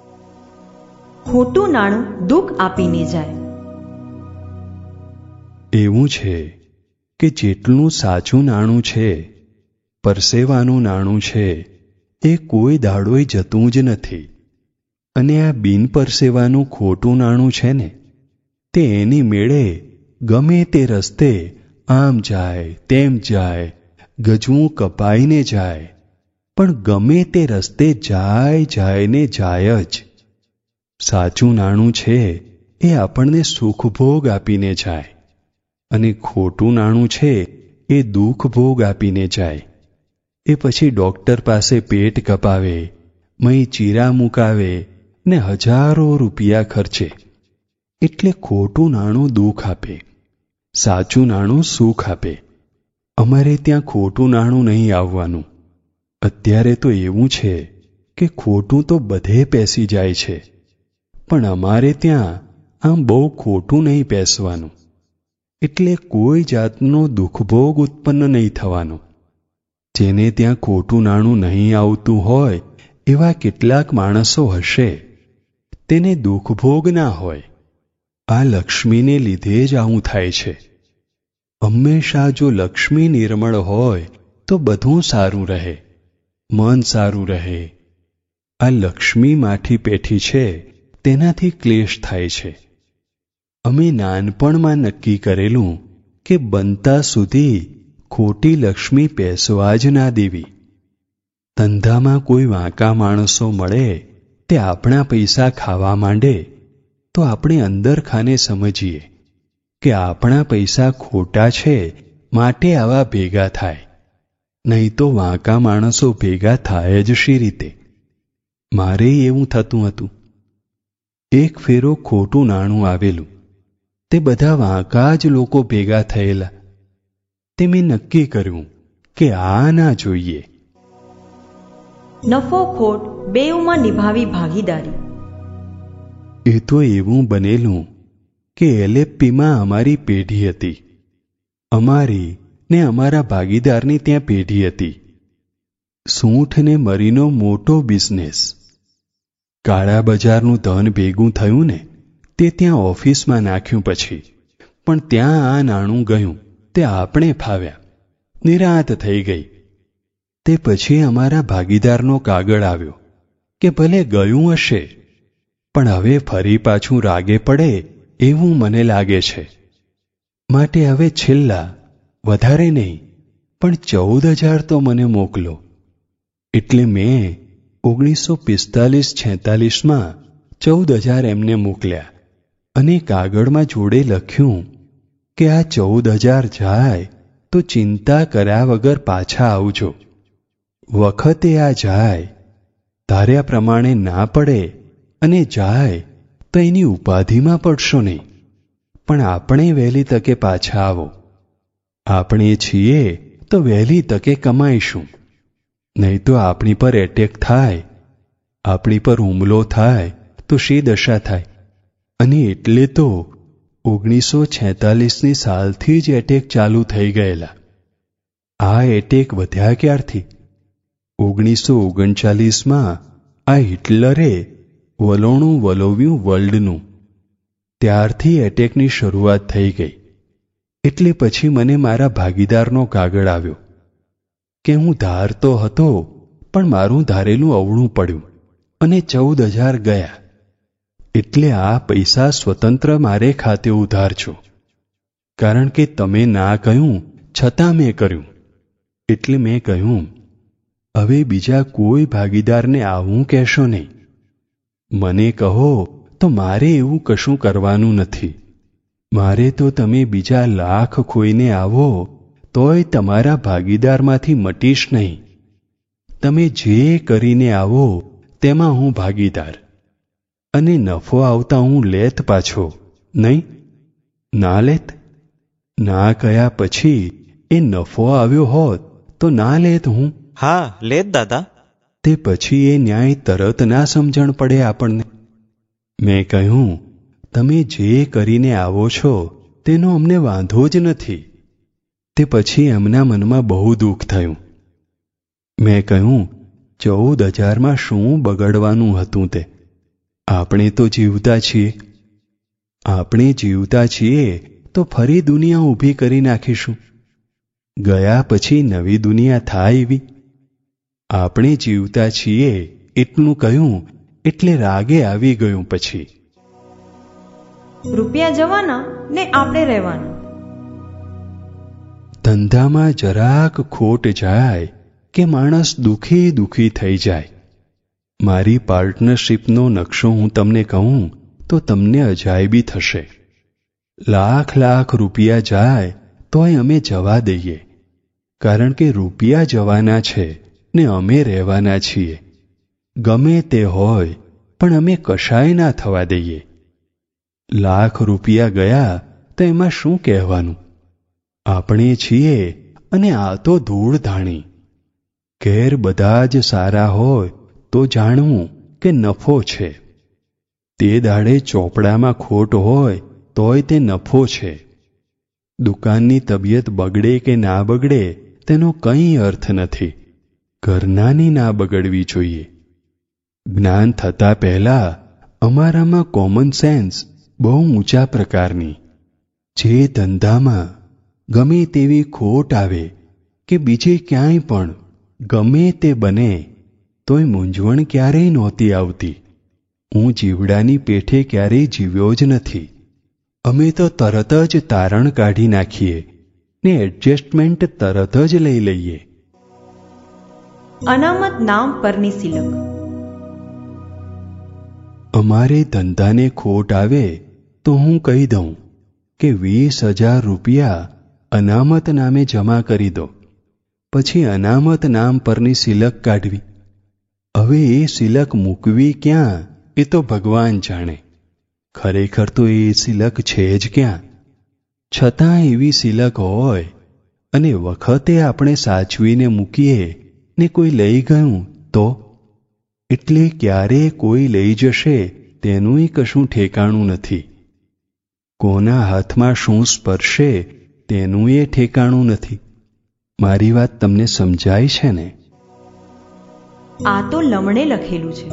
ખોટું નાણું દુઃખ આપીને જાય. એવું છે કે જેટલું સાચું નાણું છે, પરસેવાનું નાણું છે, એ કોઈ દાડોય જતું જ નથી. અને આ બિન પરસેવાનું ખોટું નાણું છે ને, તે એની મેળે ગમે તે રસ્તે આમ જાય તેમ જાય, ગજવું કપાઈને જાય, પણ ગમે તે રસ્તે જાય જાય ને જાય જ. સાચું નાણું છે એ આપણને સુખભોગ આપીને જાય, અને ખોટું નાણું છે એ દુઃખ ભોગ આપીને જાય. એ પછી ડોક્ટર પાસે પેટ કપાવે, મહી ચીરા મુકાવે ને હજારો રૂપિયા ખર્ચે. એટલે ખોટું નાણું દુઃખ આપે, સાચું નાણું સુખ આપે. અમારે ત્યાં ખોટું નાણું નહીં આવવાનું. અત્યારે તો એવું છે કે ખોટું તો બધે પેસી જાય છે, પણ અમારે ત્યાં આમ બહુ ખોટું નહીં પેસવાનું. એટલે કોઈ જાતનો દુઃખભોગ ઉત્પન્ન નહીં થવાનો. જેને ત્યાં ખોટું નાણું નહીં આવતું હોય એવા કેટલાક માણસો હશે, તેને દુઃખભોગ ના હોય. આ લક્ષ્મીને લીધે જ આવું થાય છે. હંમેશા જો લક્ષ્મી નિર્મળ હોય તો બધું સારું રહે, મન સારું રહે. આ લક્ષ્મી માઠી પેઠી છે, તેનાથી ક્લેશ થાય છે. અમે નાનપણમાં નક્કી કરેલું કે બનતા સુધી ખોટી લક્ષ્મી પેસવા જ ના દેવી. ધંધામાં કોઈ વાંકા માણસો મળે તે આપણા પૈસા ખાવા માંડે તો આપણે અંદર ખાને સમજીએ કે આપણા પૈસા ખોટા છે, માટે આવા ભેગા થાય. નહીં તો વાંકા માણસો ભેગા થાય જ શી રીતે? મારે એવું થતું હતું. એક ફેરો ખોટું નાણું આવેલું, તે બધા વાંકા જ લોકો ભેગા થયેલા. તે મેં નક્કી કર્યું કે આ ના જોઈએ. નફો ખોટ બેઉમાં નિભાવી ભાગીદારી. એ તો એવું બનેલું કે એલએફપીમાં અમારી પેઢી હતી. અમારી ને અમારા ભાગીદારની ત્યાં પેઢી હતી. સૂંઠ ને મરીનો મોટો બિઝનેસ. કાળા બજારનું ધન ભેગું થયું ને, તે ત્યાં ઓફિસમાં નાખ્યું. પછી પણ ત્યાં આ નાણું ગયું, તે આપણે ફાવ્યા. નિરાંત થઈ ગઈ. તે પછી અમારા ભાગીદારનો કાગળ આવ્યો કે ભલે ગયું હશે, પણ હવે ફરી પાછું રાગે પડે એવું મને લાગે છે. માટે હવે છેલ્લા વધારે નહીં પણ ચૌદ હજાર તો મને મોકલો. એટલે મેં ઓગણીસો પિસ્તાલીસ છેતાલીસમાં ચૌદ હજાર એમને મોકલ્યા, અને કાગળમાં જોડે લખ્યું કે આ ચૌદ હજાર જાય તો ચિંતા કર્યા વગર પાછા આવજો. વખતે આ જાય, ધાર્યા પ્રમાણે ના પડે અને જાય તો એની ઉપાધિમાં પડશો નહીં, પણ આપણે વહેલી તકે પાછા આવો. આપણે છીએ તો વહેલી તકે કમાઈશું. નહીં તો આપણી પર એટેક થાય, આપણી પર હુમલો થાય તો શી દશા થાય? અને એટલે તો ઓગણીસો છેતાલીસની સાલથી જ એટેક ચાલુ થઈ ગયેલા. આ એટેક વધ્યા ક્યારથી? ઓગણીસો ઓગણચાલીસમાં આ હિટલરે વલોણું વલોવ્યું વર્લ્ડનું, ત્યારથી એટેકની શરૂઆત થઈ ગઈ. એટલે પછી મને મારા ભાગીદારનો કાગળ આવ્યો કે હું ધારતો હતો, પણ મારું ધારેલું અવળું પડ્યું અને ચૌદ હજાર ગયા. એટલે આ પૈસા સ્વતંત્ર મારે ખાતે ઉધારજો, કારણ કે તમે ના કહ્યું છતાં મેં કર્યું. એટલે મેં કહ્યું, હવે બીજા કોઈ ભાગીદારને આવું કહેશો નહીં. મને કહો તો મારે એવું કશું કરવાનું નથી. મારે તો તમે બીજા લાખ ખોઈને આવો તોય તમારા ભાગીદારમાંથી મટીશ નહીં. તમે જે કરીને આવો તેમાં હું ભાગીદાર, અને નફો આવતા હું લેત પાછો નહીં. ના લેત? ના કયા પછી એ નફો આવ્યો હોત તો ના લેત હું? હા લેત દાદા. તે પછી એ ન્યાય તરત ના સમજણ પડે આપણને? મેં કહ્યું, તમે જે કરીને આવો છો તેનો અમને વાંધો જ નથી. તે પછી એમના મનમાં બહુ દુઃખ થયું. મેં કહ્યું, ચૌદ હજારમાં શું બગડવાનું હતું? તે આપણે તો જીવતા છીએ. આપણે જીવતા છીએ તો ફરી દુનિયા ઊભી કરી નાખીશું. ગયા પછી નવી દુનિયા થાય એવી. આપણે જીવતા છીએ એટલું કહ્યું એટલે રાગે આવી ગયું. પછી રૂપિયા જવાના ને આપણે રહેવાના. ધંધામાં જરાક ખોટ જાય કે માણસ દુઃખી દુઃખી થઈ જાય. મારી પાર્ટનરશીપનો નકશો હું તમને કહું તો તમને અજાયબી થશે. લાખ લાખ રૂપિયા જાય તોય અમે જવા દઈએ, કારણ કે રૂપિયા જવાના છે ને અમે રહેવાના છીએ. ગમે તે હોય પણ અમે કશાય ના થવા દઈએ. લાખ રૂપિયા ગયા તો એમાં શું કહેવાનું? આપણે છીએ અને આ તો ધૂળ ધાણી. ઘેર બધા જ સારા હોય તો જાણવું કે નફો છે. તે દાડે ચોપડામાં ખોટ હોય તોય તે નફો છે. દુકાનની તબિયત બગડે કે ના બગડે તેનો કંઈ અર્થ નથી. ઘરનાની ના બગડવી જોઈએ. જ્ઞાન થતા પહેલા અમારામાં કોમન સેન્સ બહુ ઊંચા પ્રકારની. જે ધંધામાં ગમે તેવી ખોટ આવે કે બીજે ક્યાંય પણ ગમે તે બને તોય મૂંઝવણ ક્યારેય નહોતી આવતી. હું જીવડાની પેઠે ક્યારેય જીવ્યો જ નથી. અમે તો તરત જ તારણ કાઢી નાખીએ ને એડજસ્ટમેન્ટ તરત જ લઈ લઈએ. અનામત નામ પરની સિલક. અમારે ધંધાને ખોટ આવે તો હું કહી દઉં કે વીસ હજાર રૂપિયા અનામત નામે જમા કરી દો. પછી અનામત નામ પરની સિલક કાઢવી. હવે એ સિલક મૂકવી ક્યાં એ તો ભગવાન જાણે. ખરેખર તો એ સિલક છે જ ક્યાં? છતાં એવી સિલક હોય અને વખતે આપણે સાચવીને મૂકીએ ને કોઈ લઈ ગયું તો? એટલે ક્યારે કોઈ લઈ જશે તેનુંય કશું ઠેકાણું નથી. કોના હાથમાં શું સ્પર્શે તેનુંય ઠેકાણું નથી. મારી વાત તમને સમજાય છે ને? આ તો લમણે લખેલું છે.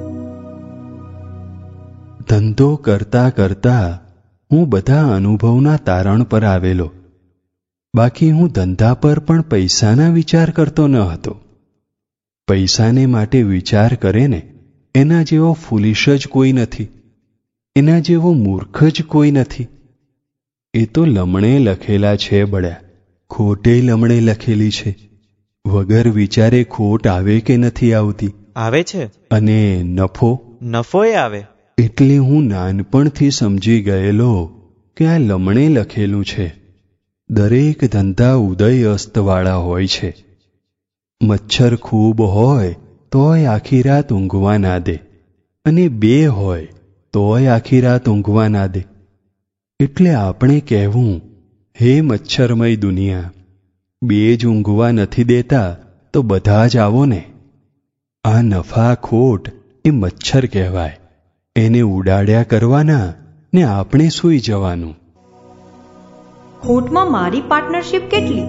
ધંધો કરતા કરતા હું બધા અનુભવના તારણ પર આવેલો. બાકી હું ધંધા પર પણ પૈસાના વિચાર કરતો ન હતો. પૈસાને માટે વિચાર કરે ને એના જેવો ફૂલિશ જ કોઈ નથી. એના જેવો મૂર્ખ જ કોઈ નથી. એ તો લમણે લખેલા છે બળ્યા. ખોટે લમણે લખેલી છે. વગર વિચારે ખોટ આવે કે નથી આવતી? આવે છે. અને નફો? નફોય આવે. એટલે હું નાનપણથી સમજી ગયેલો કે આ લમણે લખેલું છે. દરેક ધંધા ઉદય અસ્તવાળા હોય છે. મચ્છર ખૂબ હોય તોય આખી રાત ઊંઘવા ના દે, અને બે હોય તોય આખી રાત ઊંઘવા ના દે. એટલે આપણે કહેવું, હે મચ્છરમય દુનિયા, બે જ ઊંઘવા નથી દેતા તો બધા જ આવો ને. આ નફા ખોટ એ મચ્છર કહેવાય. એને ઉડાડ્યા કરવાના ને આપણે સૂઈ જવાનું. ખોટમાં મારી પાર્ટનરશીપ કેટલી?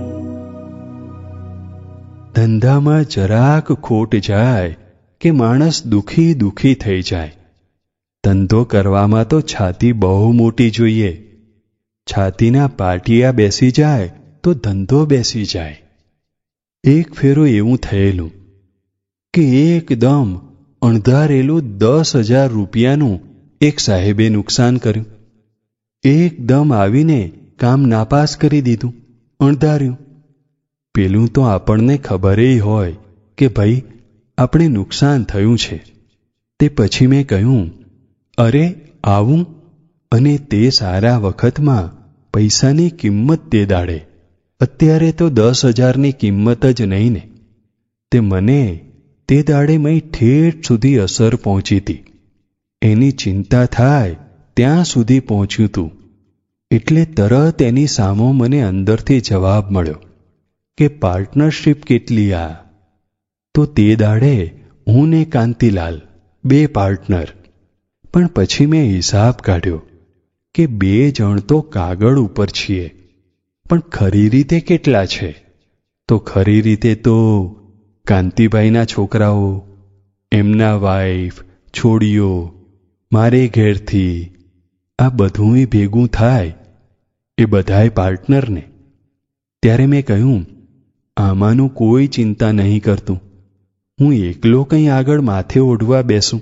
ધંધામાં જરાક ખોટ જાય કે માણસ દુઃખી દુઃખી થઈ જાય. ધંધો કરવામાં તો છાતી બહુ મોટી જોઈએ. છાતીના પાટિયા બેસી જાય તો ધંધો બેસી જાય. એક ફેરો એવું થયેલું કે એકદમ અણધારેલું દસ હજાર રૂપિયાનું એક સાહેબે નુકસાન કર્યું. એકદમ આવીને કામ નાપાસ કરી દીધું, અણધાર્યું. પેલું તો આપણને ખબરેય હોય કે ભાઈ આપણે નુકસાન થયું છે. તે પછી મેં કહ્યું, અરે આવું? અને તે સારા વખતમાં પૈસાની કિંમત તે દાડે. અત્યારે તો દસ હજારની કિંમત જ નહીં ને. તે મને તે દાડે મય ઠેઠ સુધી અસર પહોંચી હતી. એની ચિંતા થાય ત્યાં સુધી પહોંચ્યું તું. એટલે તરત એની સામો મને અંદરથી જવાબ મળ્યો કે પાર્ટનરશીપ કેટલી આ? તો તે દાડે હું ને કાંતિલાલ બે પાર્ટનર, પણ પછી મેં હિસાબ કાઢ્યો કે બે જણ તો કાગળ ઉપર છીએ, પણ ખરી રીતે કેટલા છે? તો ખરી રીતે તો કાંતિભાઈના છોકરાઓ, એમના વાઈફ, છોડીઓ, મારે ઘેરથી, આ બધુંય ભેગું થાય એ બધાય પાર્ટનરને. ત્યારે મેં કહ્યું, આમાંનું કોઈ ચિંતા નહીં કરતું, હું એકલો કંઈ આગળ માથે ઓઢવા બેસું.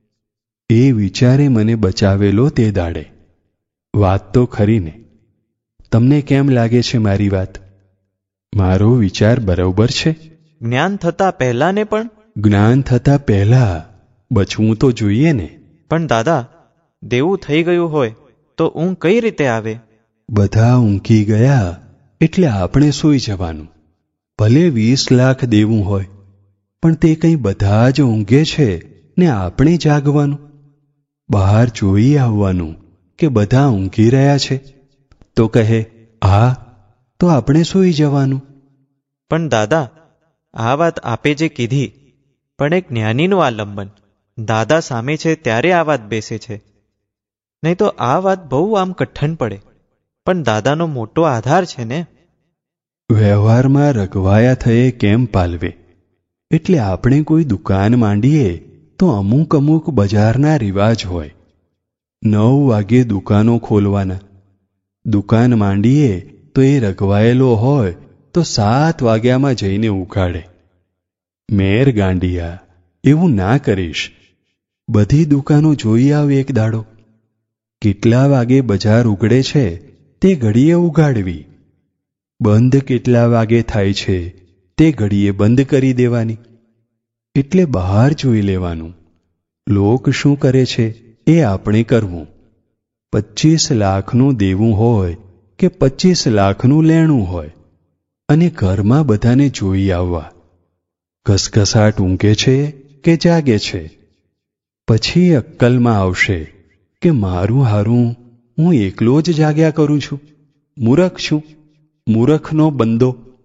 એ વિચારે મને બચાવેલો તે દાડે. વાત તો ખરી ને? તમને કેમ લાગે છે મારી વાત? મારો વિચાર બરોબર છે? જ્ઞાન થતા પહેલાને પણ જ્ઞાન થતા પહેલા બચવું તો જોઈએ ને. પણ દાદા, દેવું થઈ ગયું હોય તો ઊંઘ કઈ રીતે આવે? બધા ઊંઘી ગયા એટલે આપણે સૂઈ જવાનું. ભલે વીસ લાખ દેવું હોય, પણ તે કંઈ બધા જ ઊંઘે છે ને આપણે જાગવાનું. બહાર જોઈ આવવાનું કે બધા ઊંઘી રહ્યા છે, તો કહે હા, તો આપણે સૂઈ જવાનું. પણ દાદા, આ વાત આપે જે કીધી, પણ એક જ્ઞાનીનું આલંબન દાદા સામે છે ત્યારે આ વાત બેસે છે. નહીં તો આ વાત બહુ આમ કઠણ પડે. પણ દાદાનો મોટો આધાર છે ને. વ્યવહારમાં રઘવાયા થયે કેમ પાલવે? એટલે આપણે કોઈ દુકાન માંડીએ તો અમુક અમુક બજારના રિવાજ હોય. નવ વાગ્યે દુકાનો ખોલવાના. દુકાન માંડીએ તો એ રઘવાયેલો હોય તો સાત વાગ્યામાં જઈને ઉઘાડે. મેર ગાંડિયા, એવું ના કરીશ. બધી દુકાનો જોઈ આવ એક દાડો. કેટલા વાગે બજાર ઉઘડે છે તે ઘડીએ ઉઘાડવી. બંધ કેટલા વાગે થાય છે તે ઘડીએ બંધ કરી દેવાની. એટલે બહાર જોઈ લેવાનું. લોક શું કરે છે એ આપણે કરવું. પચીસ લાખનું દેવું હોય કે પચીસ લાખનું લેણું હોય, અને ઘરમાં બધાને જોઈ આવવા. ઘસઘસાટ ઊંઘે છે કે જાગે છે? પછી અક્કલમાં આવશે કે મારું હારું હું એકલો જ જાગ્યા કરું છું. મૂરખ છું, મૂરખનો બંદો.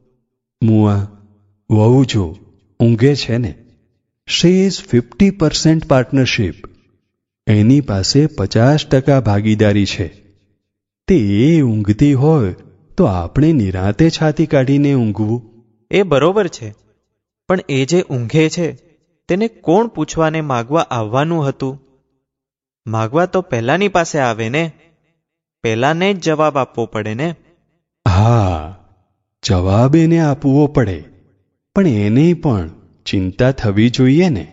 મુઆ વહુ જો ઊંઘે છે ને, she is fifty percent partnership. એની પાસે પચાસ ટકા ભાગીદારી છે. તે એ ઊંઘતી હોય તો આપણે નિરાંતે છાતી કાઢીને ઊંઘવું. એ બરોબર છે, પણ એ જે ઊંઘે છે તેને કોણ પૂછવાને માગવા આવવાનું હતું? માગવા તો પહેલાની પાસે આવે ને. પહેલાને જ જવાબ આપવો પડે ને. હા, જવાબ એને આપવો પડે, પણ એને પણ ચિંતા થવી જોઈએ ને.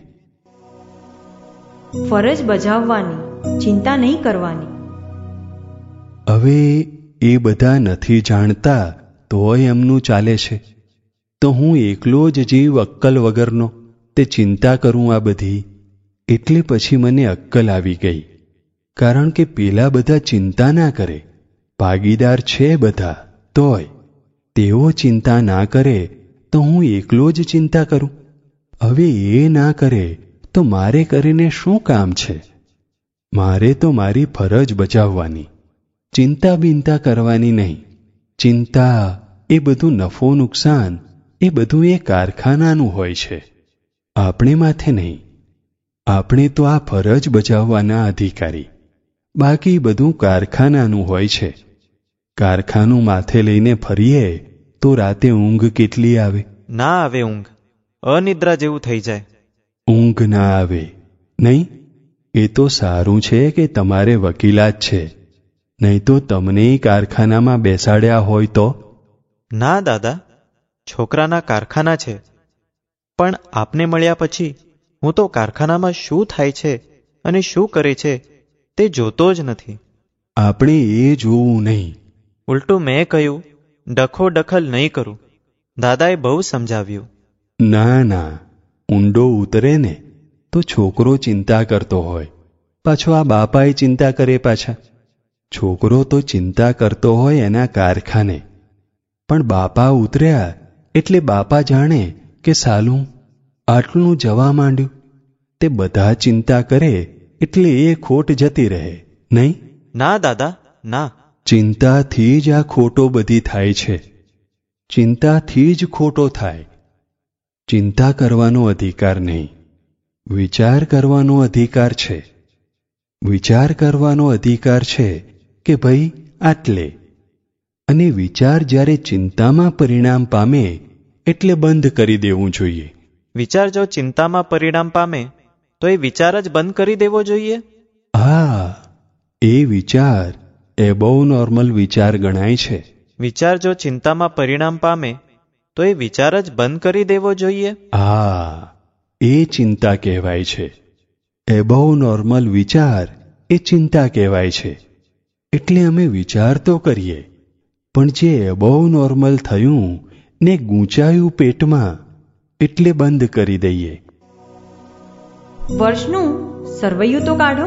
ફરજ બજાવવાની, ચિંતા નહીં કરવાની. હવે એ બધા નથી જાણતા તોય એમનું ચાલે છે. તો હું એકલો જ જીવ અક્કલ વગરનો તે ચિંતા કરું આ બધી. એટલે પછી મને અક્કલ આવી ગઈ. કારણ કે પેલા બધા ચિંતા ના કરે, ભાગીદાર છે બધા, તોય તેઓ ચિંતા ના કરે તો હું એકલો જ ચિંતા કરું. હવે એ ના કરે તો મારે કરીને શું કામ છે? મારે તો મારી ફરજ બજાવવાની, ચિંતા બિંતા કરવાની નહીં. ચિંતા એ બધું નફો નુકસાન એ બધું એ કારખાનાનું હોય છે, આપણે માથે નહીં. આપણે તો આ ફરજ બજાવવાના અધિકારી. બાકી બધું કારખાનાનું હોય છે. કારખાનું માથે લઈને ફરીએ તો રાતે ઊંઘ કેટલી આવે? ના આવે ઊંઘ. અનિદ્રા જેવું થઈ જાય. ઊંઘ ના આવે નહીં? એ તો સારું છે કે તમારે વકીલાત છે, નહીં તો તમને કારખાનામાં બેસાડ્યા હોય તો. ના દાદા, છોકરાના કારખાના છે, પણ આપને મળ્યા પછી હું તો કારખાનામાં શું થાય છે અને શું કરે છે તે જોતો જ નથી. આપણે એ જોવું નહીં. ઉલટું મેં કહ્યું ડખો દખલ નહીં કરું. દાદાએ બહુ સમજાવ્યું. ના ના, ઊંડો ઉતરે ને તો છોકરો ચિંતા કરતો હોય, પાછો આ બાપાએ ચિંતા કરે પાછા. છોકરો તો ચિંતા કરતો હોય એના કારખાને, પણ બાપા ઉતર્યા એટલે બાપા જાણે કે સાલું આટલું જવા માંડ્યું. તે બધા ચિંતા કરે એટલે એ ખોટ જતી રહે નહીં? ના દાદા ના, ચિંતાથી જ આ ખોટો બધી થાય છે. ચિંતાથી જ ખોટો થાય. ચિંતા કરવાનો અધિકાર નહીં, વિચાર કરવાનો અધિકાર છે. વિચાર કરવાનો અધિકાર છે કે ભાઈ આટલે, અને વિચાર જ્યારે ચિંતામાં પરિણામ પામે એટલે બંધ કરી દેવું જોઈએ. વિચાર જો ચિંતામાં પરિણામ પામે તો એ વિચાર જ બંધ કરી દેવો જોઈએ. હા, એ વિચાર એબોવ નોર્મલ વિચાર ગણાય છે. વિચાર જો ચિંતામાં પરિણામ પામે તો એ વિચાર જ બંધ કરી દેવો જોઈએ. હા, એ ચિંતા કહેવાય છે. એબોવ નોર્મલ વિચાર એ ચિંતા કહેવાય છે. એટલે અમે વિચાર તો કરીએ, પણ જે એબોવ નોર્મલ થયું ને ગૂંચાયું પેટમાં એટલે બંધ કરી દઈએ. વર્ષનું સરવૈયું તો કાઢો.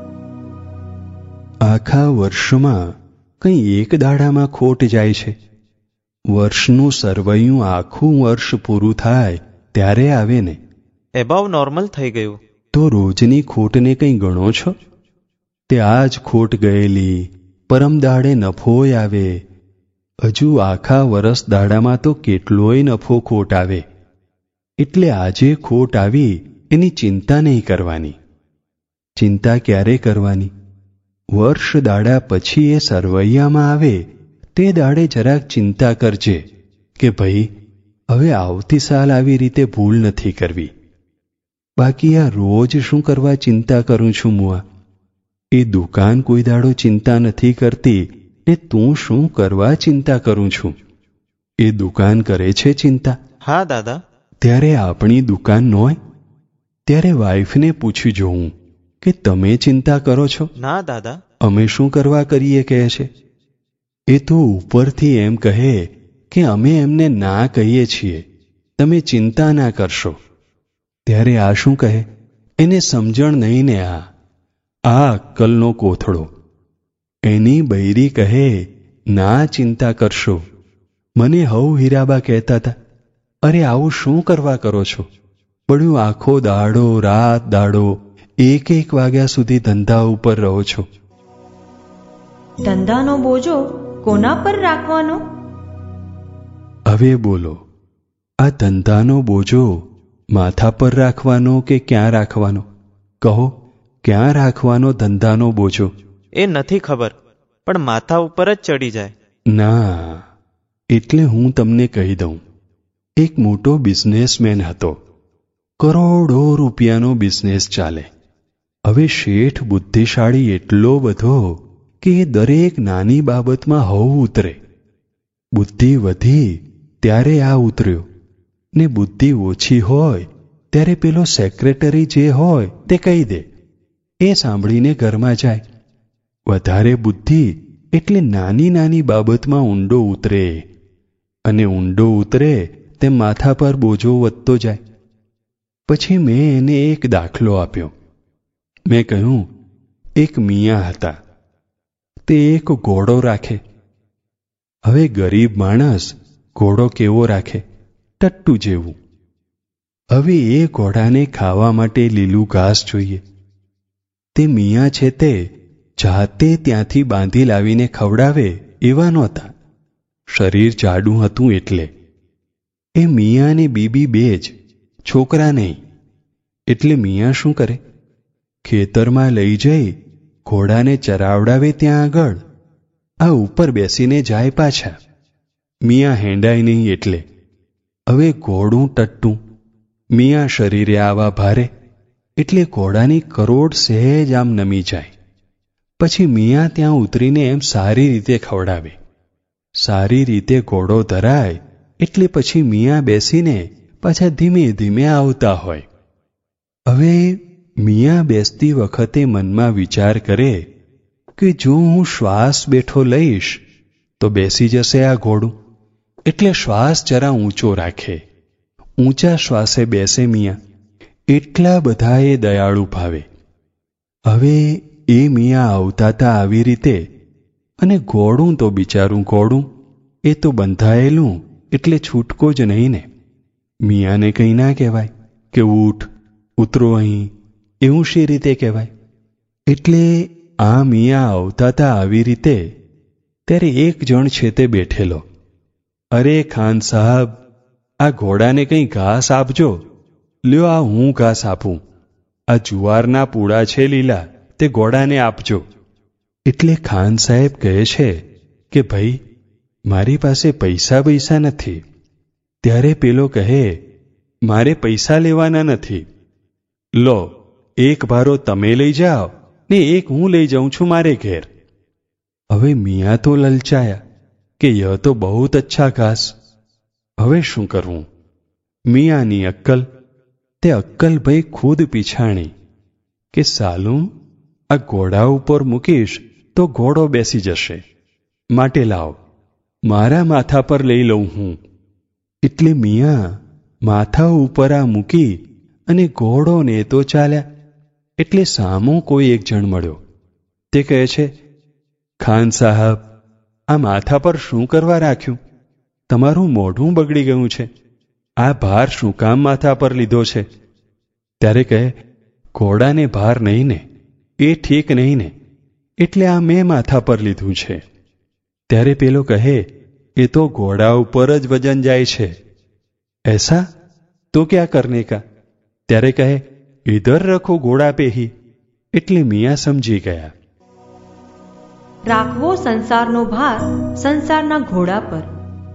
આખા વર્ષમાં કંઈ એક દાડામાં ખોટ જાય છે. વર્ષનું સરવૈયું આખું વર્ષ પૂરું થાય ત્યારે આવે ને. એબાવ નોર્મલ થઈ ગયું તો રોજની ખોટને કંઈ ગણો છો? તે આજ ખોટ ગયેલી, પરમ દાડે નફોય આવે, હજુ આખા વરસ દાડામાં તો કેટલોય નફો ખોટ આવે. એટલે આજે ખોટ આવી એની ચિંતા નહીં કરવાની. ચિંતા ક્યારે કરવાની? વર્ષ દાડા પછી એ સરવૈયામાં આવે તે દાડે જરાક ચિંતા કરજે કે ભાઈ હવે આવતી સાલ આવી રીતે ભૂલ નથી કરવી. બાકી આ રોજ શું કરવા ચિંતા કરું છું મુઆ? એ દુકાન કોઈ દાડો ચિંતા નથી કરતી ને તું શું કરવા ચિંતા કરું છું? એ દુકાન કરે છે ચિંતા? હા દાદા. ત્યારે આપણી દુકાન ન હોય ત્યારે વાઈફને પૂછી જોઉં કે તમે ચિંતા કરો છો? ના દાદા. અમે શું કરવા કરીએ કહે છે. એ તો ઉપરથી એમ કહે કે અમે એમને ના કહીએ છીએ, તમે ચિંતા ના કરશો. ત્યારે આ શું કહે? એને સમજણ નહીં ને. આ આ અક્કલનો કોથળો. એની બૈરી કહે ના ચિંતા કરશો. મને હવ હીરાબા કહેતા હતા, અરે આવું શું કરવા કરો છો? બળ્યું આખો દાડો રાત દાડો એક એક વાગ્યા સુધી ધંધા ઉપર રહો છો. ધંધાનો બોજો કોના પર રાખવાનો? હવે બોલો, આ ધંધાનો બોજો માથા પર રાખવાનો કે ક્યાં રાખવાનો? કહો, ક્યાં રાખવાનો ધંધાનો બોજો? એ નથી ખબર, પણ માથા ઉપર જ ચડી જાય. ના, એટલે હું તમને કહી દઉં. એક મોટો બિઝનેસમેન હતો. કરોડો રૂપિયાનો બિઝનેસ ચાલે. હવે શેઠ બુદ્ધિશાળી એટલો બધો કે એ દરેક નાની બાબતમાં હવ ઉતરે. બુદ્ધિ વધી ત્યારે આ ઉતર્યો, ને બુદ્ધિ ઓછી હોય ત્યારે પેલો સેક્રેટરી જે હોય તે કહી દે. એ સાંભળીને ઘરમાં જાય. વધારે બુદ્ધિ એટલે નાની નાની બાબતમાં ઊંડો ઉતરે, અને ઊંડો ઉતરે તેમ માથા પર બોજો વધતો જાય. પછી મેં એને એક દાખલો આપ્યો. મેં કહ્યું, એક મિયાં હતા. તે એક ઘોડો રાખે. હવે ગરીબ માણસ ઘોડો કેવો રાખે? ટટ્ટુ જેવું. હવે એ ઘોડાને ખાવા માટે લીલું ઘાસ જોઈએ. તે મિયાં છે તે જાતે ત્યાંથી બાંધી લાવીને ખવડાવે એવા નહોતા. શરીર જાડું હતું એટલે. એ મિયાં ને બીબી બે જ, છોકરા નહીં. એટલે મિયાં શું કરે? ખેતરમાં લઈ જઈ ઘોડાને ચરાવડાવે ત્યાં આગળ. આ ઉપર બેસીને જાય પાછા. મિયાં હેંડાય નહીં એટલે. હવે ઘોડું ટટ્ટું, મિયાં શરીરે આવા ભારે, એટલે ઘોડાની કરોડ સહેજ આમ નમી જાય. પછી મિયાં ત્યાં ઉતરીને એમ સારી રીતે ખવડાવે. સારી રીતે ઘોડો ધરાય એટલે પછી મિયાં બેસીને પાછા ધીમે ધીમે આવતા હોય. હવે મિયાં બેસતી વખતે મનમાં વિચાર કરે કે જો હું શ્વાસ બેઠો લઈશ તો બેસી જશે આ ઘોડું. એટલે શ્વાસ જરા ઊંચો રાખે. ઊંચા શ્વાસે બેસે મિયાં. એટલા બધા એ દયાળુ ભાવે. હવે એ મિયાં આવતા હતા આવી રીતે, અને ઘોડું તો બિચારું ઘોડું, એ તો બંધાયેલું એટલે છૂટકો જ નહીં ને. મિયાંને કંઈ ના કહેવાય કે ઊઠ ઉતરો અહીં, એવું શી રીતે કહેવાય? એટલે આ મિયાં આવતા હતા આવી રીતે, ત્યારે એક જણ છે તે બેઠેલો. અરે ખાન સાહેબ, આ ઘોડાને કંઈ ઘાસ આપજો. લ્યો, આ હું ઘાસ આપું. આ જુવારના પૂડા છે લીલા, તે ઘોડાને આપજો. એટલે ખાન સાહેબ કહે છે કે ભાઈ, મારી પાસે પૈસા પૈસા નથી. ત્યારે પેલો કહે, મારે પૈસા લેવાના નથી. લો, એક ભારો તમે લઈ જાઓ ને એક હું લઈ જાઉં છું મારે ઘેર. હવે મિયા તો લલચાયા કે યહ તો બહુત અચ્છા ઘાસ. હવે શું કરવું? મિયાની અક્કલ તે અક્કલ ભાઈ ખુદ પીછાણી કે સાલું, આ ઘોડા ઉપર મૂકીશ તો ઘોડો બેસી જશે, માટે લાવ, મારા માથા પર લઈ લઉં હું. એટલે મિયા માથા ઉપર આ મૂકી અને ઘોડોને તો ચાલ્યા. એટલે સામો કોઈ એક જણ મળ્યો. તે કહે છે, ખાન સાહેબ, આ માથા પર શું કરવા રાખ્યું? તમારું મોઢું બગડી ગયું છે. આ ભાર શું કામ માથા પર લીધો છે? ત્યારે કહે, ઘોડાને ભાર નહીં ને, એ ઠીક નહીં ને, એટલે આ મેં માથા પર લીધું છે. ત્યારે પેલો કહે, એ તો ઘોડા ઉપર જ વજન જાય છે. એસા? તો ક્યાં કરને કા? ત્યારે કહે, ઇધર રખો ઘોડા પે હી. એટલે મિયા સમજી ગયા. રાખવો સંસારનો ભાર સંસારના ઘોડા પર.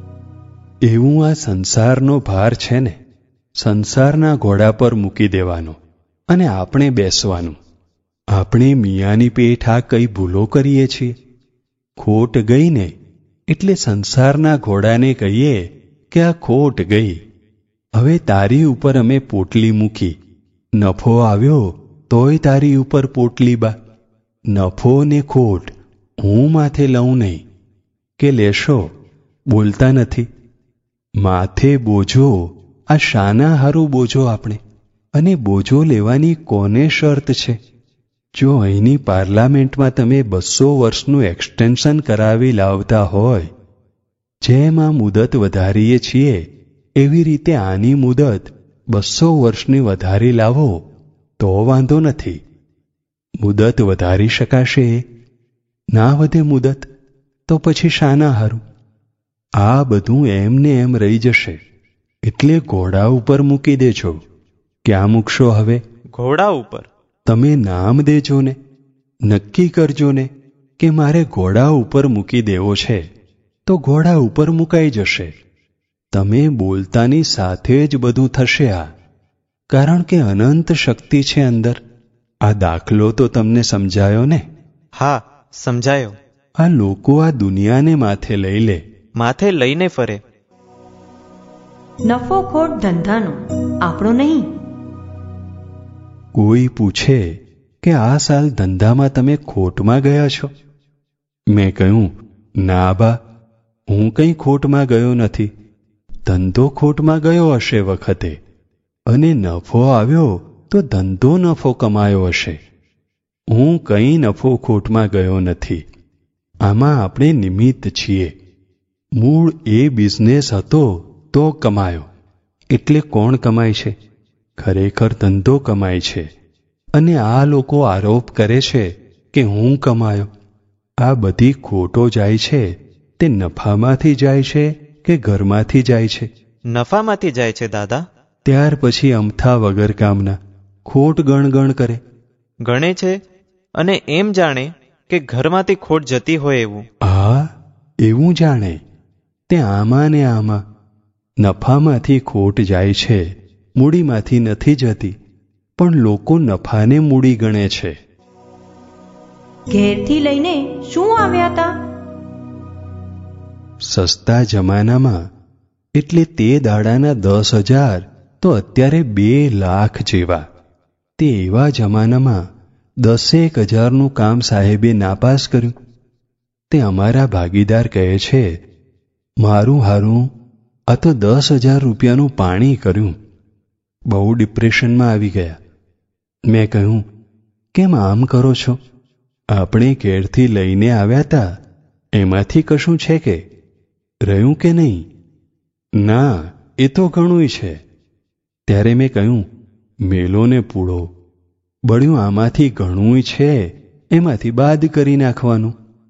એવું આ સંસારનો ભાર છે ને, સંસારના ઘોડા પર મૂકી દેવાનો અને આપણે બેસવાનું. આપણે મિયાની પેઠ આ કઈ ભૂલો કરીએ છીએ. ખોટ ગઈ ને એટલે સંસારના ઘોડાને કહીએ કે આ ખોટ ગઈ, હવે તારી ઉપર અમે પોટલી મૂકી. નફો આવ્યો તોય તારી ઉપર પોટલી બા. નફો ને ખોટ હું માથે લઉં નહીં કે લેશો, બોલતા નથી. માથે બોજો, આ શાના હારું બોજો આપણે? અને બોજો લેવાની કોને શરત છે? જો અહીંની પાર્લામેન્ટમાં તમે બસો વર્ષનું એક્સટેન્શન કરાવી લાવતા હોય, જેમ આ મુદત વધારીએ છીએ એવી રીતે આની મુદત બસો વર્ષની વધારી લાવો તો વાંધો નથી. મુદત વધારી શકાશે? ના વધે મુદત તો પછી શાના હારું? આ બધું એમને એમ રહી જશે. એટલે ઘોડા ઉપર મૂકી દેજો. ક્યાં મૂકશો હવે? ઘોડા ઉપર. તમે નામ દેજો ને, નક્કી કરજો ને કે મારે ઘોડા ઉપર મૂકી દેવો છે, તો ઘોડા ઉપર મુકાઈ જશે. તમે બોલતાની સાથે જ બધું થશે. આ કારણ કે અનંત શક્તિ છે અંદર. આ દાખલો તો તમને સમજાયો ને? હા, સમજાયો. આ લોકો આ દુનિયાને માથે લઈ લે, માથે લઈને ફરે. નફો ખોટ ધંધાનો, આપણો નહીં. કોઈ પૂછે કે આ સાલ ધંધામાં તમે ખોટમાં ગયા છો? મેં કહ્યું, ના બા, હું કંઈ ખોટમાં ગયો નથી. ધંધો ખોટમાં ગયો હશે વખતે, અને નફો આવ્યો તો ધંધો નફો કમાયો હશે. હું કંઈ નફો ખોટમાં ગયો નથી. આમાં આપણે નિમિત્ત છીએ. મૂળ એ બિઝનેસ હતો તો કમાયો. એટલે કોણ કમાય છે? ખરેખર ધંધો કમાય છે. અને આ લોકો આરોપ કરે છે કે હું કમાયો. આ બધી ખોટો જાય છે તે નફામાંથી જાય છે કે ઘરમાંથી જાય છે? નફામાંથી જાય છે દાદા. ત્યાર પછી અમથા વગર કામના ખોટ ગણગણ કરે. ગણે છે અને એમ જાણે કે ઘરમાંથી ખોટ જતી હોય એવું. હા, એવું જાણે. તે આમાં ને આમાં નફામાંથી ખોટ જાય છે, મૂડીમાંથી નથી જતી. પણ લોકો નફાને મૂડી ગણે છે. ઘેરથી લઈને શું આવ્યા હતા? સસ્તા જમાનામાં એટલે તે દાડાના દસ હજાર તો અત્યારે બે લાખ જેવા. તે એવા જમાનામાં દસેક હજારનું કામ સાહેબે નાપાસ કર્યું. તે અમારા ભાગીદાર કહે છે, મારું હારું આ તો દસ હજાર રૂપિયાનું પાણી કર્યું. બહુ ડિપ્રેશનમાં આવી ગયા. મેં કહ્યું, કેમ આમ કરો છો? આપણે ઘેરથી લઈને આવ્યા હતા, એમાંથી કશું છે કે રહ્યું કે નહીં? ના, એ તો ઘણુંય છે. ત્યારે મેં કહ્યું, મેલોને પૂળો, બળ્યું આમાંથી ઘણુંય છે, એમાંથી બાદ કરી નાખવાનું.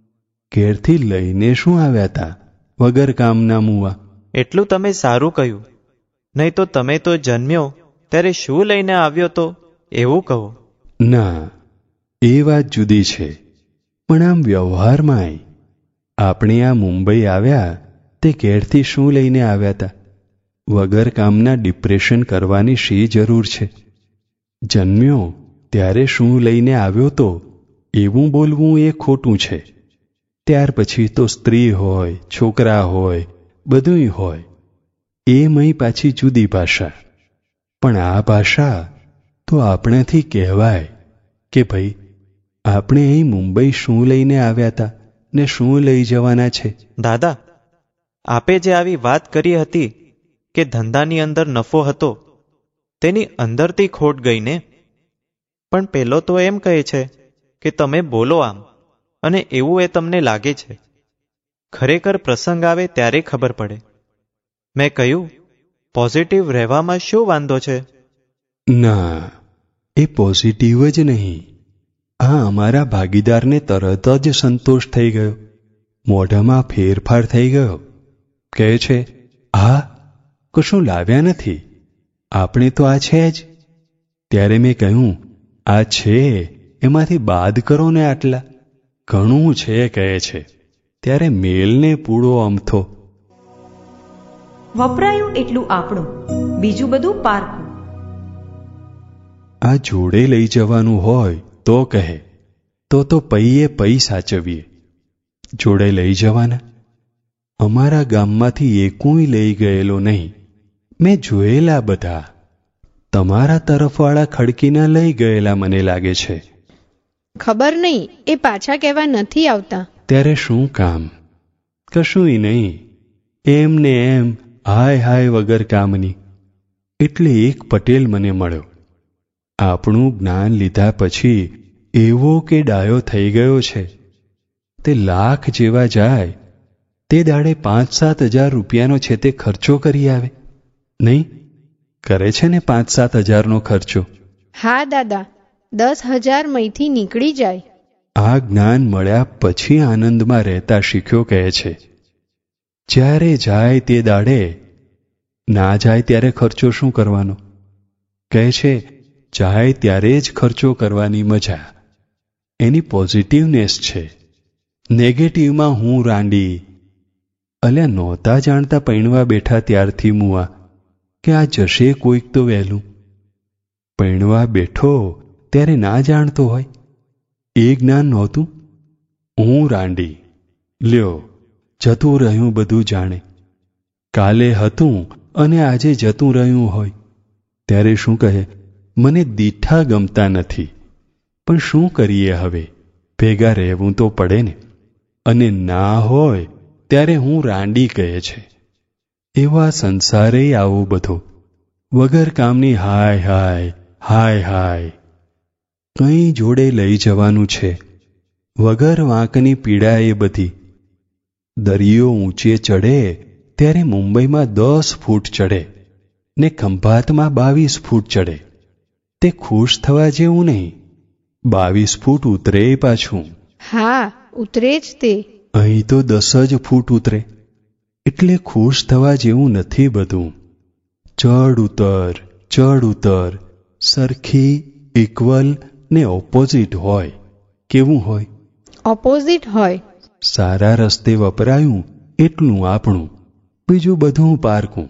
ઘેરથી લઈને શું આવ્યા તા વગર કામના મુવા? એટલું તમે સારું કહ્યું. નહીં તો તમે તો જન્મ્યો ત્યારે શું લઈને આવ્યો તો એવું કહો. ના, એ વાત જુદી છે. પણ આમ વ્યવહારમાંય આપણે આ મુંબઈ આવ્યા તે ઘેરથી શું લઈને આવ્યા હતા? વગર કામના ડિપ્રેશન કરવાની શી જરૂર છે? જન્મ્યો ત્યારે શું લઈને આવ્યો તો એવું બોલવું એ ખોટું છે. ત્યાર પછી તો સ્ત્રી હોય, છોકરા હોય, બધુંય હોય. એ મય પાછી જુદી ભાષા. પણ આ ભાષા તો આપણાથી કહેવાય કે ભાઈ આપણે અહીં મુંબઈ શું લઈને આવ્યા હતા ને શું લઈ જવાના છે. દાદા, આપે જે આવી વાત કરી હતી કે ધંધાની અંદર નફો હતો, તેની અંદરથી ખોટ ગઈ ને? પણ પેલો તો એમ કહે છે કે તમે બોલો આમ, અને એવું એ તમને લાગે છે. ખરેખર પ્રસંગ આવે ત્યારે ખબર પડે. મેં કહ્યું, પોઝિટિવ રહેવામાં શું વાંધો છે? ના, એ પોઝિટિવ જ નહીં. આ અમારા ભાગીદારને તરત જ સંતોષ થઈ ગયો. મોઢામાં ફેરફાર થઈ ગયો. કહે છે, આ કશું લાવ્યા નથી, આપણે તો આ છે જ. ત્યારે મેં કહ્યું, આ છે એમાંથી બાદ કરો ને આટલા. ઘણું છે કહે છે. ત્યારે મેલને પૂળો અમથો. વપરાયું એટલું આપણું, બીજું બધું પારકું. આ જોડે લઈ જવાનું હોય તો કહે, તો તો પૈયે પૈ સાચવીએ. જોડે લઈ જવાના? અમારા ગામમાંથી એકોય લઈ ગયેલો નહીં. મેં જોયેલા બધા. તમારા તરફવાળા ખડકીના લઈ ગયેલા મને લાગે છે. ખબર નહીં, એ પાછા કહેવા નથી આવતા. ત્યારે શું કામ? કશુંય નહીં. એમ ને એમ હાય હાય વગર કામની. એટલે એક પટેલ મને મળ્યો. આપણું જ્ઞાન લીધા પછી એવો કે ડાયો થઈ ગયો છે. તે લાખ જેવા જાય તે દાડે પાંચ સાત હજાર રૂપિયાનો છે તે ખર્ચો કરી આવે. નહીં કરે છે ને પાંચ સાત હજારનો ખર્ચો? હા દાદા, દસ હજાર મહીથી નીકળી જાય. આ જ્ઞાન મળ્યા પછી આનંદમાં રહેતા શીખ્યો કહે છે. જ્યારે જાય તે દાડે, ના જાય ત્યારે ખર્ચો શું કરવાનો? કહે છે, જાય ત્યારે જ ખર્ચો કરવાની મજા. એની પોઝિટિવનેસ છે. નેગેટિવમાં હું રાંડી. અલ્યા નહોતા જાણતા પૈણવા બેઠા ત્યારથી મુઆ કે આ જશે કોઈક તો વહેલું. પૈણવા બેઠો ત્યારે ના જાણતો હોય? એ જ્ઞાન નહોતું? હું રાંડી. લ્યો, જતું રહ્યું બધું જાણે. કાલે હતું અને આજે જતું રહ્યું હોય. ત્યારે શું કહે, મને દીઠા ગમતા નથી, પણ શું કરીએ હવે, ભેગા રહેવું તો પડે ને. અને ના હોય ત્યારે હું રાંડી કહે છે. એવા સંસારે આવો બધો, વગર કામની હાય હાય હાય હાય. કંઈ જોડે લઈ જવાનું છે, વગર વાંકની પીડા એ બધી. દરિયો ઊંચે ચડે ત્યારે મુંબઈમાં દસ ફૂટ ચડે ને ખંભાતમાં બાવીસ ફૂટ ચડે. તે ખુશ થવા જેવું નહીં. બાવીસ ફૂટ ઉતરે પાછું. હા, ઉતરે જ તે. અહીં તો દસ જ ફૂટ ઉતરે. એટલે ખુશ થવા જેવું નથી બધું. ચડ ઉતર ચડ ઉતર સરખી, ઇક્વલ ને ઓપોઝિટ હોય. કેવું હોય? ઓપોઝિટ હોય. સારા રસ્તે વપરાયું એટલું આપણું, બીજું બધું પારકું.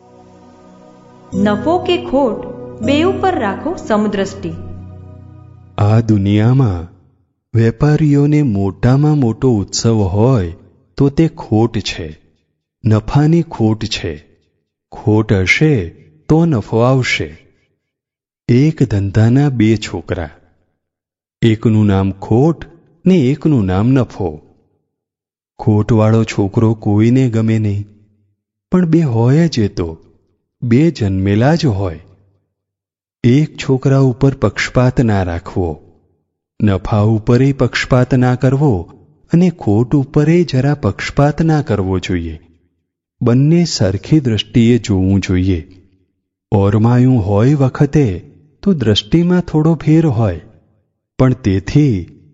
નફો કે ખોટ બે ઉપર રાખો સમદ્રષ્ટિ. આ દુનિયામાં વેપારીઓને મોટામાં મોટો ઉત્સવ હોય તો તે ખોટ છે. નફાની ખોટ છે. ખોટ હશે તો નફો આવશે. એક ધંધાના બે છોકરા, એકનું નામ ખોટ ને એકનું નામ નફો. ખોટવાળો છોકરો કોઈને ગમે નહીં, પણ બે હોય જ. એ તો બે જન્મેલા જ હોય. એક છોકરા ઉપર પક્ષપાત ના રાખવો, નફા ઉપરે પક્ષપાત ના કરવો અને ખોટ ઉપરે જરા પક્ષપાત ના કરવો જોઈએ. બંને સરખી દ્રષ્ટિએ જોવું જોઈએ. ઓરમાયું હોય વખતે તો દ્રષ્ટિમાં થોડો ફેર હોય, પણ તેથી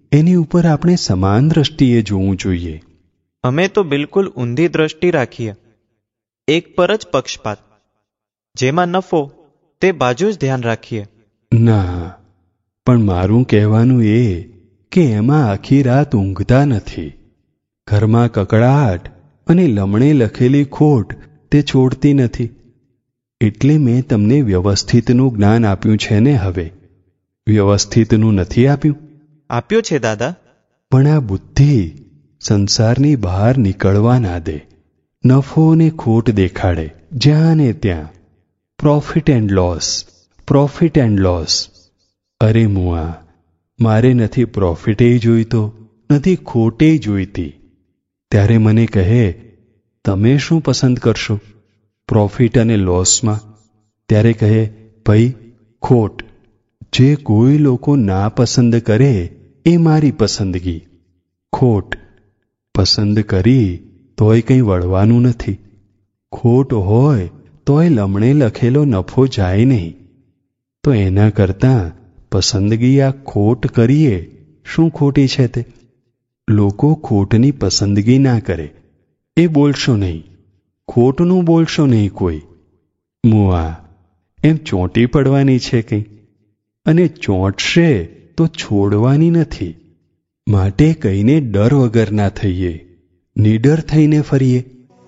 એની ઉપર આપણે સમાન દ્રષ્ટિએ જોવું જોઈએ. અમે તો બિલકુલ ઊંધી દ્રષ્ટિ રાખીએ, એક પર જ પક્ષપાત, જેમાં નફો તે બાજુ જ ધ્યાન રાખીએ. ના, પણ મારું કહેવાનું એ કે એમાં આખી રાત ઊંઘતા નથી. ઘરમાં કકડાટ અને લમણે લખેલી ખોટ તે છોડતી નથી. એટલે મેં તમને વ્યવસ્થિતનું જ્ઞાન આપ્યું છે ને. હવે વ્યવસ્થિતનું નથી આપ્યું? આપ્યું છે દાદા. પણ આ બુદ્ધિ સંસારની બહાર નીકળવા ના દે. નફો ને ખોટ દેખાડે જ્યાં ને ત્યાં. Profit and loss, profit and loss. અરે મુઆ, મારે નથી પ્રોફિટે જોઈતો, નથી ખોટે જોઈતી. ત્યારે મને કહે, તમે શું પસંદ કરશો પ્રોફિટ અને લોસમાં? ત્યારે કહે, ભાઈ ખોટ. જે કોઈ લોકો ના પસંદ કરે એ મારી પસંદગી. ખોટ પસંદ કરી તોય કંઈ વળવાનું નથી. ખોટ હોય તોય લમણે લખેલો નફો જાય નહીં. તો એના કરતાં પસંદગી આ ખોટ કરીએ. શું ખોટી છે તે? લોકો ખોટની પસંદગી ના કરે એ બોલશો નહીં. ખોટનું બોલશો નહીં કોઈ. મુઆ, એમ ચોંટી પડવાની છે કંઈ, અને ચોંટશે તો છોડવાની નથી. માટે કહીને ડર વગર ના થઈએ, નિડર થઈને ફરીએ.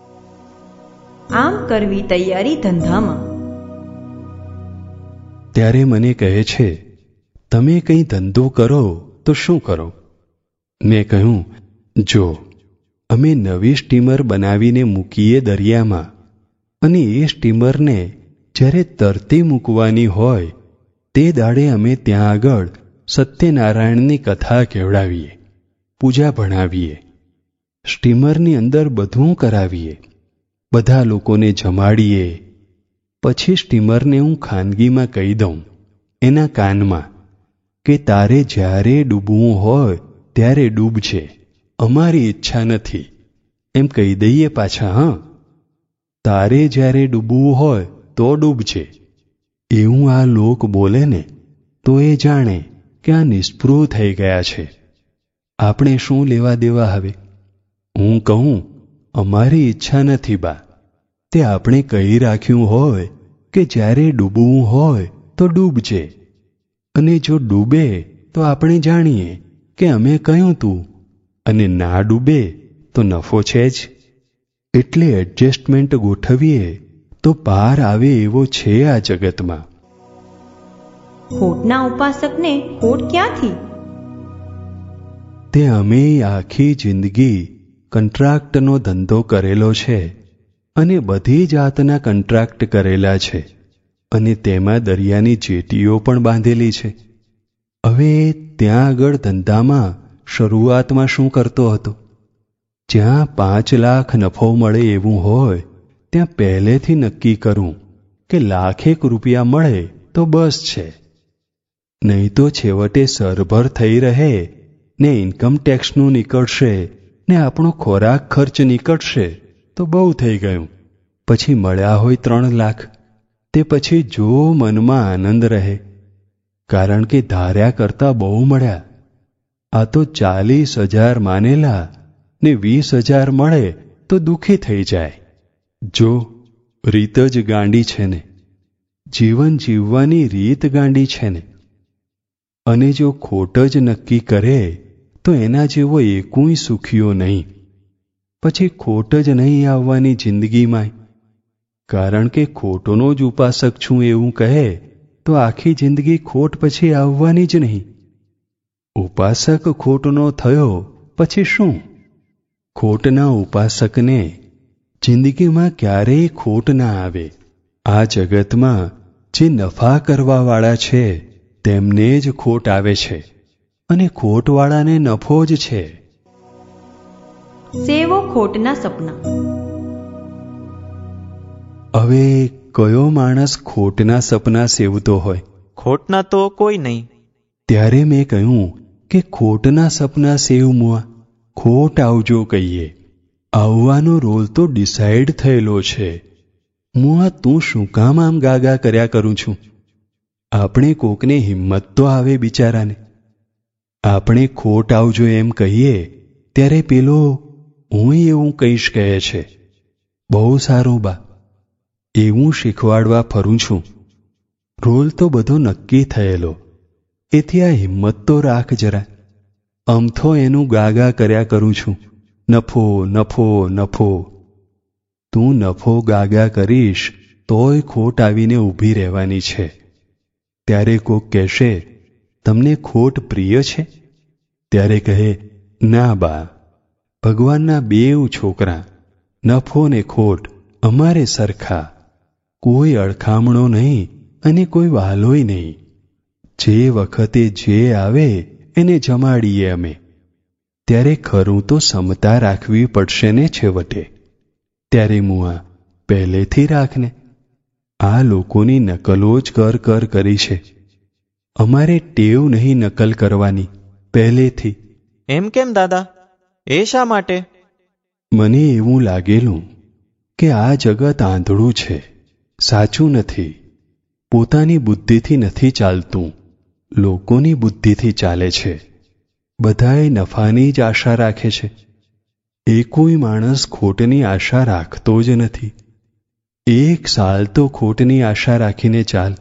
આમ કરવી તૈયારી ધંધામાં. ત્યારે મને કહે છે, તમે કંઈ ધંધો કરો તો શું કરો? મેં કહ્યું, જો અમે નવી સ્ટીમર બનાવીને મૂકીએ દરિયામાં, અને એ સ્ટીમરને જ્યારે તરતી મૂકવાની હોય તે દાડે અમે ત્યાં આગળ સત્યનારાયણની કથા કેવડાવીએ, પૂજા ભણાવીએ, સ્ટીમરની અંદર બધું કરાવીએ, બધા લોકોને જમાડીએ. પછી સ્ટીમરને હું ખાનગીમાં કહી દઉં એના કાનમાં કે તારે જ્યારે ડૂબવું હોય ત્યારે ડૂબજે, અમારી ઈચ્છા નથી. એમ કહી દઈએ પાછા. હા, તારે જ્યારે ડૂબવું હોય તો ડૂબજે. એવું આ લોક બોલે ને તો એ જાણે કે આ નિષ્પૃહ થઈ ગયા છે. આપણે શું લેવા દેવા હવે? હું કહું, અમારી ઈચ્છા નથી બા. તે આપણે કહી રાખ્યું હોય કે જ્યારે ડૂબવું હોય તો ડૂબજે, અને જો ડૂબે તો આપણે જાણીએ કે અમે કહ્યું તું, અને ના ડૂબે તો નફો છે જ. એટલે એડજસ્ટમેન્ટ ગોઠવીએ તો પાર આવે એવો છે આ જગતમાં. ખોટના ઉપાસકને ખોટ ક્યાંથી? તે અમે આખી જિંદગી કન્ટ્રાક્ટનો ધંધો કરેલો છે, અને બધી જાતના કન્ટ્રાક્ટ કરેલા છે, અને તેમાં દરિયાની જેટીઓ પણ બાંધેલી છે. હવે ત્યાં આગળ ધંધામાં શરૂઆતમાં શું કરતો હતો? જ્યાં પાંચ લાખ નફો મળે એવું હોય ત્યાં પહેલેથી નક્કી કરું કે લાખેક રૂપિયા મળે તો બસ છે. નહીં તો છેવટે સરભર થઈ રહે ને ઇન્કમ ટેક્સનું નીકળશે ને આપણો ખોરાક ખર્ચ નીકળશે તો બહુ થઈ ગયું. પછી મળ્યા હોય ત્રણ લાખ, તે પછી જો મનમાં આનંદ રહે, કારણ કે ધાર્યા કરતા બહુ મળ્યા. આ તો ચાલીસ હજાર માનેલા ને વીસ હજાર મળે તો દુઃખી થઈ જાય. જો રીત જ ગાંડી છે ને, જીવન જીવવાની રીત ગાંડી છે ને. અને જો ખોટ જ નક્કી કરે તો એના જેવો એකුંય સુખીઓ નહીં. પછી ખોટ જ નહીં આવવાની જિંદગીમાં, કારણ કે ખોટોનો જ ઉપાસક છું એવું કહે તો આખી જિંદગી ખોટ પછી આવવાની જ નહીં. ઉપાસક ખોટનો થયો પછી શું? ખોટના ઉપાસકને જિંદગીમાં ક્યારેય ખોટ ના આવે. આ જગતમાં જે નફા કરવાવાળા છે તેમને જ ખોટ આવે છે, અને ખોટવાળાને નફો જ છે. સેવો ખોટના સપના. હવે કયો માણસ ખોટના સપના સેવતો હોય? ખોટના તો કોઈ નહીં. ત્યારે મેં કહ્યું કે ખોટના સપના સેવ મુઆ. ખોટ આવજો કહીએ, આવવાનો રોલ તો ડિસાઇડ થયેલો છે. મુઆ, તું શું કામ આમ ગાગા કર્યા કરું છું? આપણે કોકને હિંમત તો આવે બિચારાને. આપણે ખોટ આવજો એમ કહીએ ત્યારે પેલો હું એવું કહીશ કહે છે. બહુ સારું બા, એવું શીખવાડવા ફરું છું. રોલ તો બધો નક્કી થયેલો, એથી આ હિંમત તો રાખ જરા. અમથો એનું ગાગા કર્યા કરું છું, નફો નફો નફો. તું નફો ગાગા કરીશ તોય ખોટ આવીને ઊભી રહેવાની છે. ત્યારે કોક કહેશે, તમને ખોટ પ્રિય છે? ત્યારે કહે, ના બા, ભગવાનના બેઉ છોકરા, નફો ને ખોટ અમારે સરખા. કોઈ અળખામણો નહીં અને કોઈ વહાલોય નહીં. જે વખતે જે આવે એને જમાડીએ અમે. ત્યારે ખરું તો સમતા રાખવી પડશે ને છેવટે. ત્યારે મુઆ પહેલેથી રાખને. આ લોકોની નકલો જ કર કર કરી છે. અમારે ટેવ નહીં નકલ કરવાની પહેલેથી. એમ કેમ દાદા? એ શા માટે? મને એવું લાગેલું કે આ જગત આંધળું છે, સાચું નથી. પોતાની બુદ્ધિથી નથી ચાલતું, લોકોની બુદ્ધિથી ચાલે છે. બધાએ નફાની જ આશા રાખે છે. એ કોઈ માણસ ખોટની આશા રાખતો જ નથી. એક સાલ તો ખોટની આશા રાખીને ચાલ.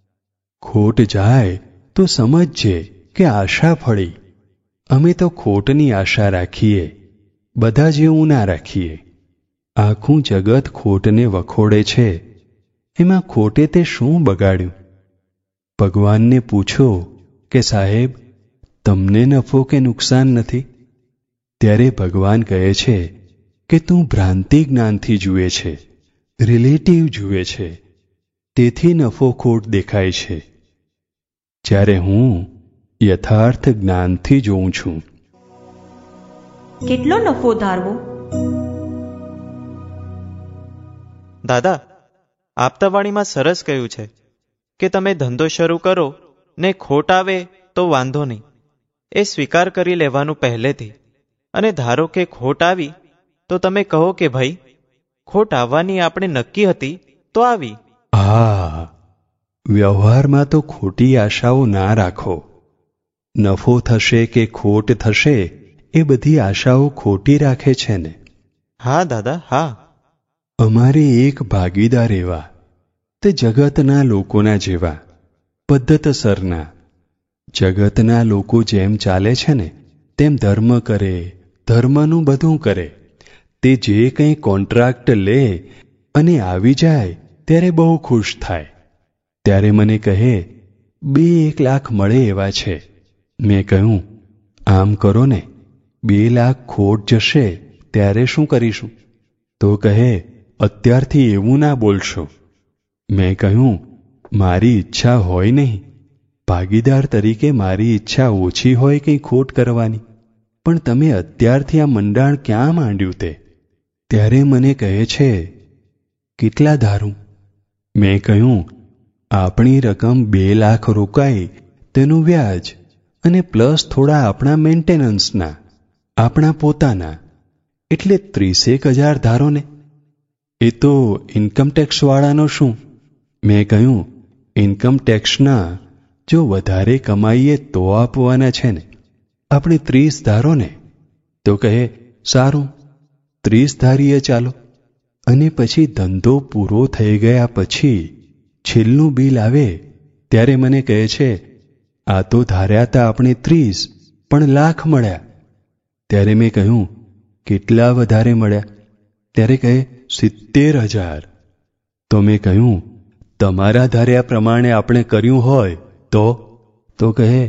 ખોટ જાય તો સમજજે કે આશા ફળી. અમે તો ખોટની આશા રાખીએ, બધા જેવું ના રાખીએ. આખું જગત ખોટને વખોડે છે, એમાં ખોટે તે શું બગાડ્યું? ભગવાનને પૂછો કે સાહેબ, તમને નફો કે નુકસાન નથી? ત્યારે ભગવાન કહે છે કે તું ભ્રાંતિ જ્ઞાનથી જુએ છે, રિલેટિવ જુએ છે, તેથી નફો ખોટ દેખાય છે. જ્યારે હું યથાર્થ જ્ઞાનથી જોઉં છું. કેટલો નફો ધારવો? દાદા, આપતાવાણીમાં સરસ કહ્યું છે કે તમે ધંધો શરૂ કરો ને ખોટ આવે તો વાંધો નહીં, એ સ્વીકાર કરી લેવાનું પહેલેથી. અને ધારો કે ખોટ આવી તો તમે કહો કે ભાઈ, ખોટ આવવાની આપણે નક્કી હતી તો આવી. હા, વ્યવહારમાં તો ખોટી આશાઓ ના રાખો. નફો થશે કે ખોટ થશે એ બધી આશાઓ ખોટી રાખે છે ને. હા દાદા, હા. અમારે એક ભાગીદાર એવા, તે જગતના લોકોના જેવા, પદ્ધતસરના. જગતના લોકો જેમ ચાલે છે ને તેમ ધર્મ કરે, ધર્મનું બધું કરે. તે જે કંઈ કોન્ટ્રાક્ટ લે અને આવી જાય ત્યારે બહુ ખુશ થાય. ત્યારે મને કહે, બે એક લાખ મળે એવા છે. મેં કહ્યું, આમ કરો ને, બે લાખ ખોટ જશે ત્યારે શું કરીશું? તો કહે, અત્યારથી એવું ના બોલશો. મેં કહ્યું, મારી ઈચ્છા હોય નહીં. ભાગીદાર તરીકે મારી ઈચ્છા ઓછી હોય કંઈ ખોટ કરવાની, પણ તમે અત્યારથી આ મંડાણ ક્યાં માંડ્યું તે? ત્યારે મને કહે છે, કેટલા ધારું? મેં કહ્યું, આપણી રકમ બે લાખ રોકાય તેનું વ્યાજ અને પ્લસ થોડા આપણા મેન્ટેનન્સના, આપણા પોતાના, એટલે ત્રીસેક હજાર ધારો ને. એ તો ઇન્કમટેક્સવાળાનો શું? મેં કહ્યું, ઇન્કમટેક્સના જો વધારે કમાઈએ તો આપવાના છે ને, આપણે ત્રીસ ધારો ને. તો કહે, સારું, ત્રીસ ધારીએ ચાલો. અને પછી ધંધો પૂરો થઈ ગયા પછી છેલ્લું બિલ આવે ત્યારે મને કહે છે, આ તો ધાર્યા હતા આપણે ત્રીસ, પણ લાખ મળ્યા. ત્યારે મેં કહ્યું, કેટલા વધારે મળ્યા? ત્યારે કહે, સિત્તેર હજાર. તો મેં કહ્યું, તમારા ધાર્યા પ્રમાણે આપણે કર્યું હોય તો? તો કહે,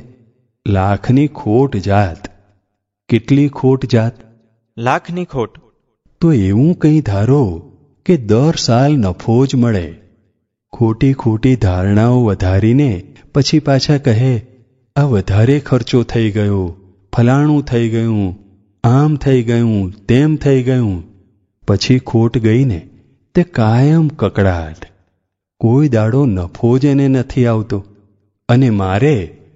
લાખની ખોટ જાત. કેટલી ખોટ જાત? લાખની ખોટ. તો એવું કંઈ ધારો કે દર સાલ નફો જ મળે. ખોટી ખોટી ધારણાઓ વધારીને પછી પાછા કહે, આ વધારે ખર્ચો થઈ ગયો, ફલાણું થઈ ગયું, આમ થઈ ગયું, તેમ થઈ ગયું. પછી ખોટ ગઈ ને તે કાયમ કકડાટ. કોઈ દાડો નફો જ એને નથી આવતો. અને મારે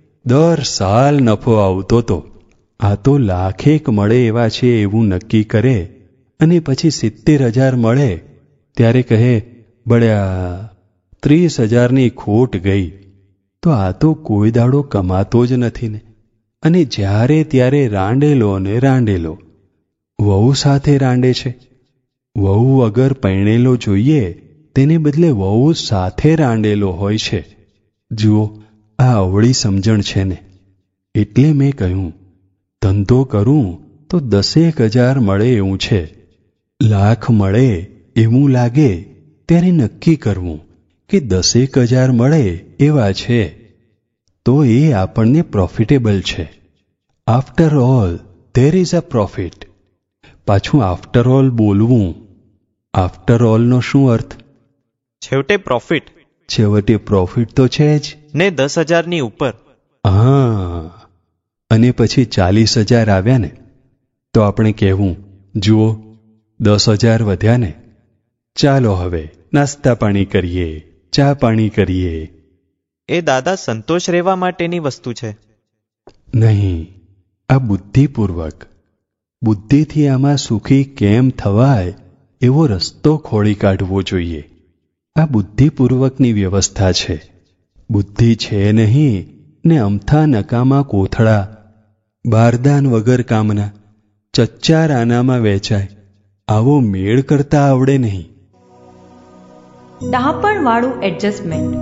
દર સાલ નફો આવતો તો. આ તો લાખેક મળે એવા છે એવું નક્કી કરે અને પછી સિત્તેર હજાર મળે ત્યારે કહે, બળ્યા, ત્રીસ હજારની ખોટ ગઈ. તો આ તો કોઈ દાડો કમાતો જ નથી ને. અને જ્યારે ત્યારે રાંડેલો ને રાંડેલો. વહુ સાથે રાંડે છે. વહુ અગર પરણેલો જોઈએ તેને બદલે વહુ સાથે રાંડેલો હોય છે. જુઓ, આ અવળી સમજણ છે ને. એટલે મેં કહ્યું, ધંધો કરું તો દસેક હજાર મળે એવું છે. લાખ મળે એવું લાગે ત્યારે નક્કી કરવું કે દસેક હજાર મળે એવા છે તો એ આપણને પ્રોફિટેબલ છે. After all there is a profit. પાછું આફ્ટર ઓલ બોલવું. આફ્ટર ઓલનો શું અર્થ? છેવટે પ્રોફિટ. છેવટે પ્રોફિટ તો છે જ ને દસ હજારની ઉપર. હા, અને પછી ચાલીસ હજાર આવ્યા ને તો આપણે કહેવું, જુઓ દસ હજાર વધ્યા ને, ચાલો હવે નાસ્તા પાણી કરીએ, ચા પાણી કરીએ. એ દાદા સંતોષ રહેવા માટેની વસ્તુ છે. નહીં, આ બુદ્ધિપૂર્વક. બુદ્ધિથી આમાં સુખી કેમ થવાય એવો રસ્તો ખોળી કાઢવો જોઈએ. આ બુદ્ધિપૂર્વકની વ્યવસ્થા છે. બુદ્ધિ છે નહીં ને અમથા નકામા કોથળા, બારદાન વગર કામના, ચચ્ચાર આનામાં વેચાય. આવો મેળ કરતા આવડે નહીં. ડહાપણવાળું એડજસ્ટમેન્ટ.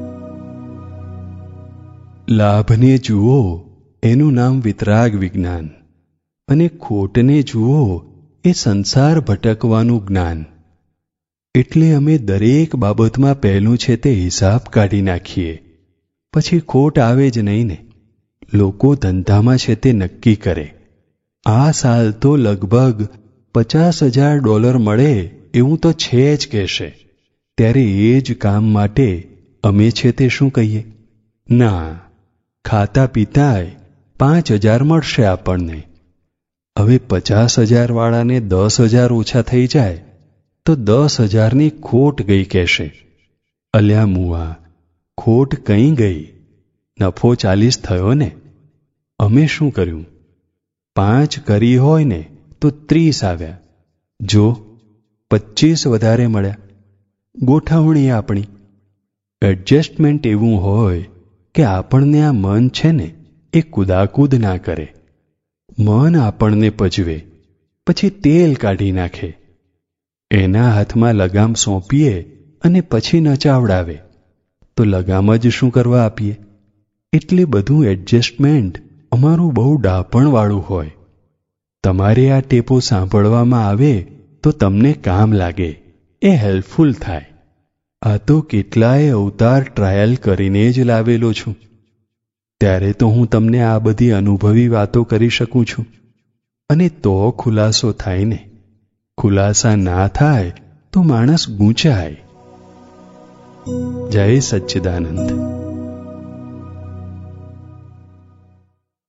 લાભને જુઓ એનું નામ વિતરાગ વિજ્ઞાન, અને ખોટને જુઓ એ સંસાર ભટકવાનું જ્ઞાન. એટલે અમે દરેક બાબતમાં પહેલું છે તે હિસાબ કાઢી નાખીએ, પછી ખોટ આવે જ નહીં ને. લોકો ધંધામાં છે તે નક્કી કરે, આ સાલ તો લગભગ પચાસ હજાર ડોલર મળે એવું તો છે જ કહેશે. ત્યારે એ જ કામ માટે અમે છે તે શું કહીએ? ના, ખાતા પીતાય પાંચ હજાર મળશે આપણને. હવે પચાસ હજાર વાળાને દસ હજાર ઓછા થઈ જાય તો દસ હજારની ખોટ ગઈ કહેશે. અલ્યા મુઆ, ખોટ કઈ ગઈ? નફો ચાલીસ થયો ને. અમે શું કર્યું? પાંચ કરી હોય ને તો ત્રીસ આવ્યા. જો પચીસ વધારે મળ્યા. ગોઠવણી આપણી. એડજસ્ટમેન્ટ એવું હોય કે આપણને આ મન છે ને એ કુદાકૂદ ના કરે. મન આપણને પજવે, પછી તેલ કાઢી નાખે. એના હાથમાં લગામ સોંપીએ અને પછી નચાવડાવે તો લગામ જ શું કરવા આપીએ? એટલે બધું એડજસ્ટમેન્ટ અમારું બહુ ડાપણવાળું હોય. તમારે આ ટેપો સાંભળવામાં આવે તો તમને કામ લાગે, એ હેલ્પફુલ થાય. આ તો કેટલાય અવતાર ટ્રાયલ કરીને જ લાવેલો છું. ત્યારે તો હું તમને આ બધી અનુભવી વાતો કરી શકું છું. અને તો ખુલાસો થાય ને. ખુલાસા ના થાય તો માણસ ગૂંચાય. જય સચ્ચિદાનંદ.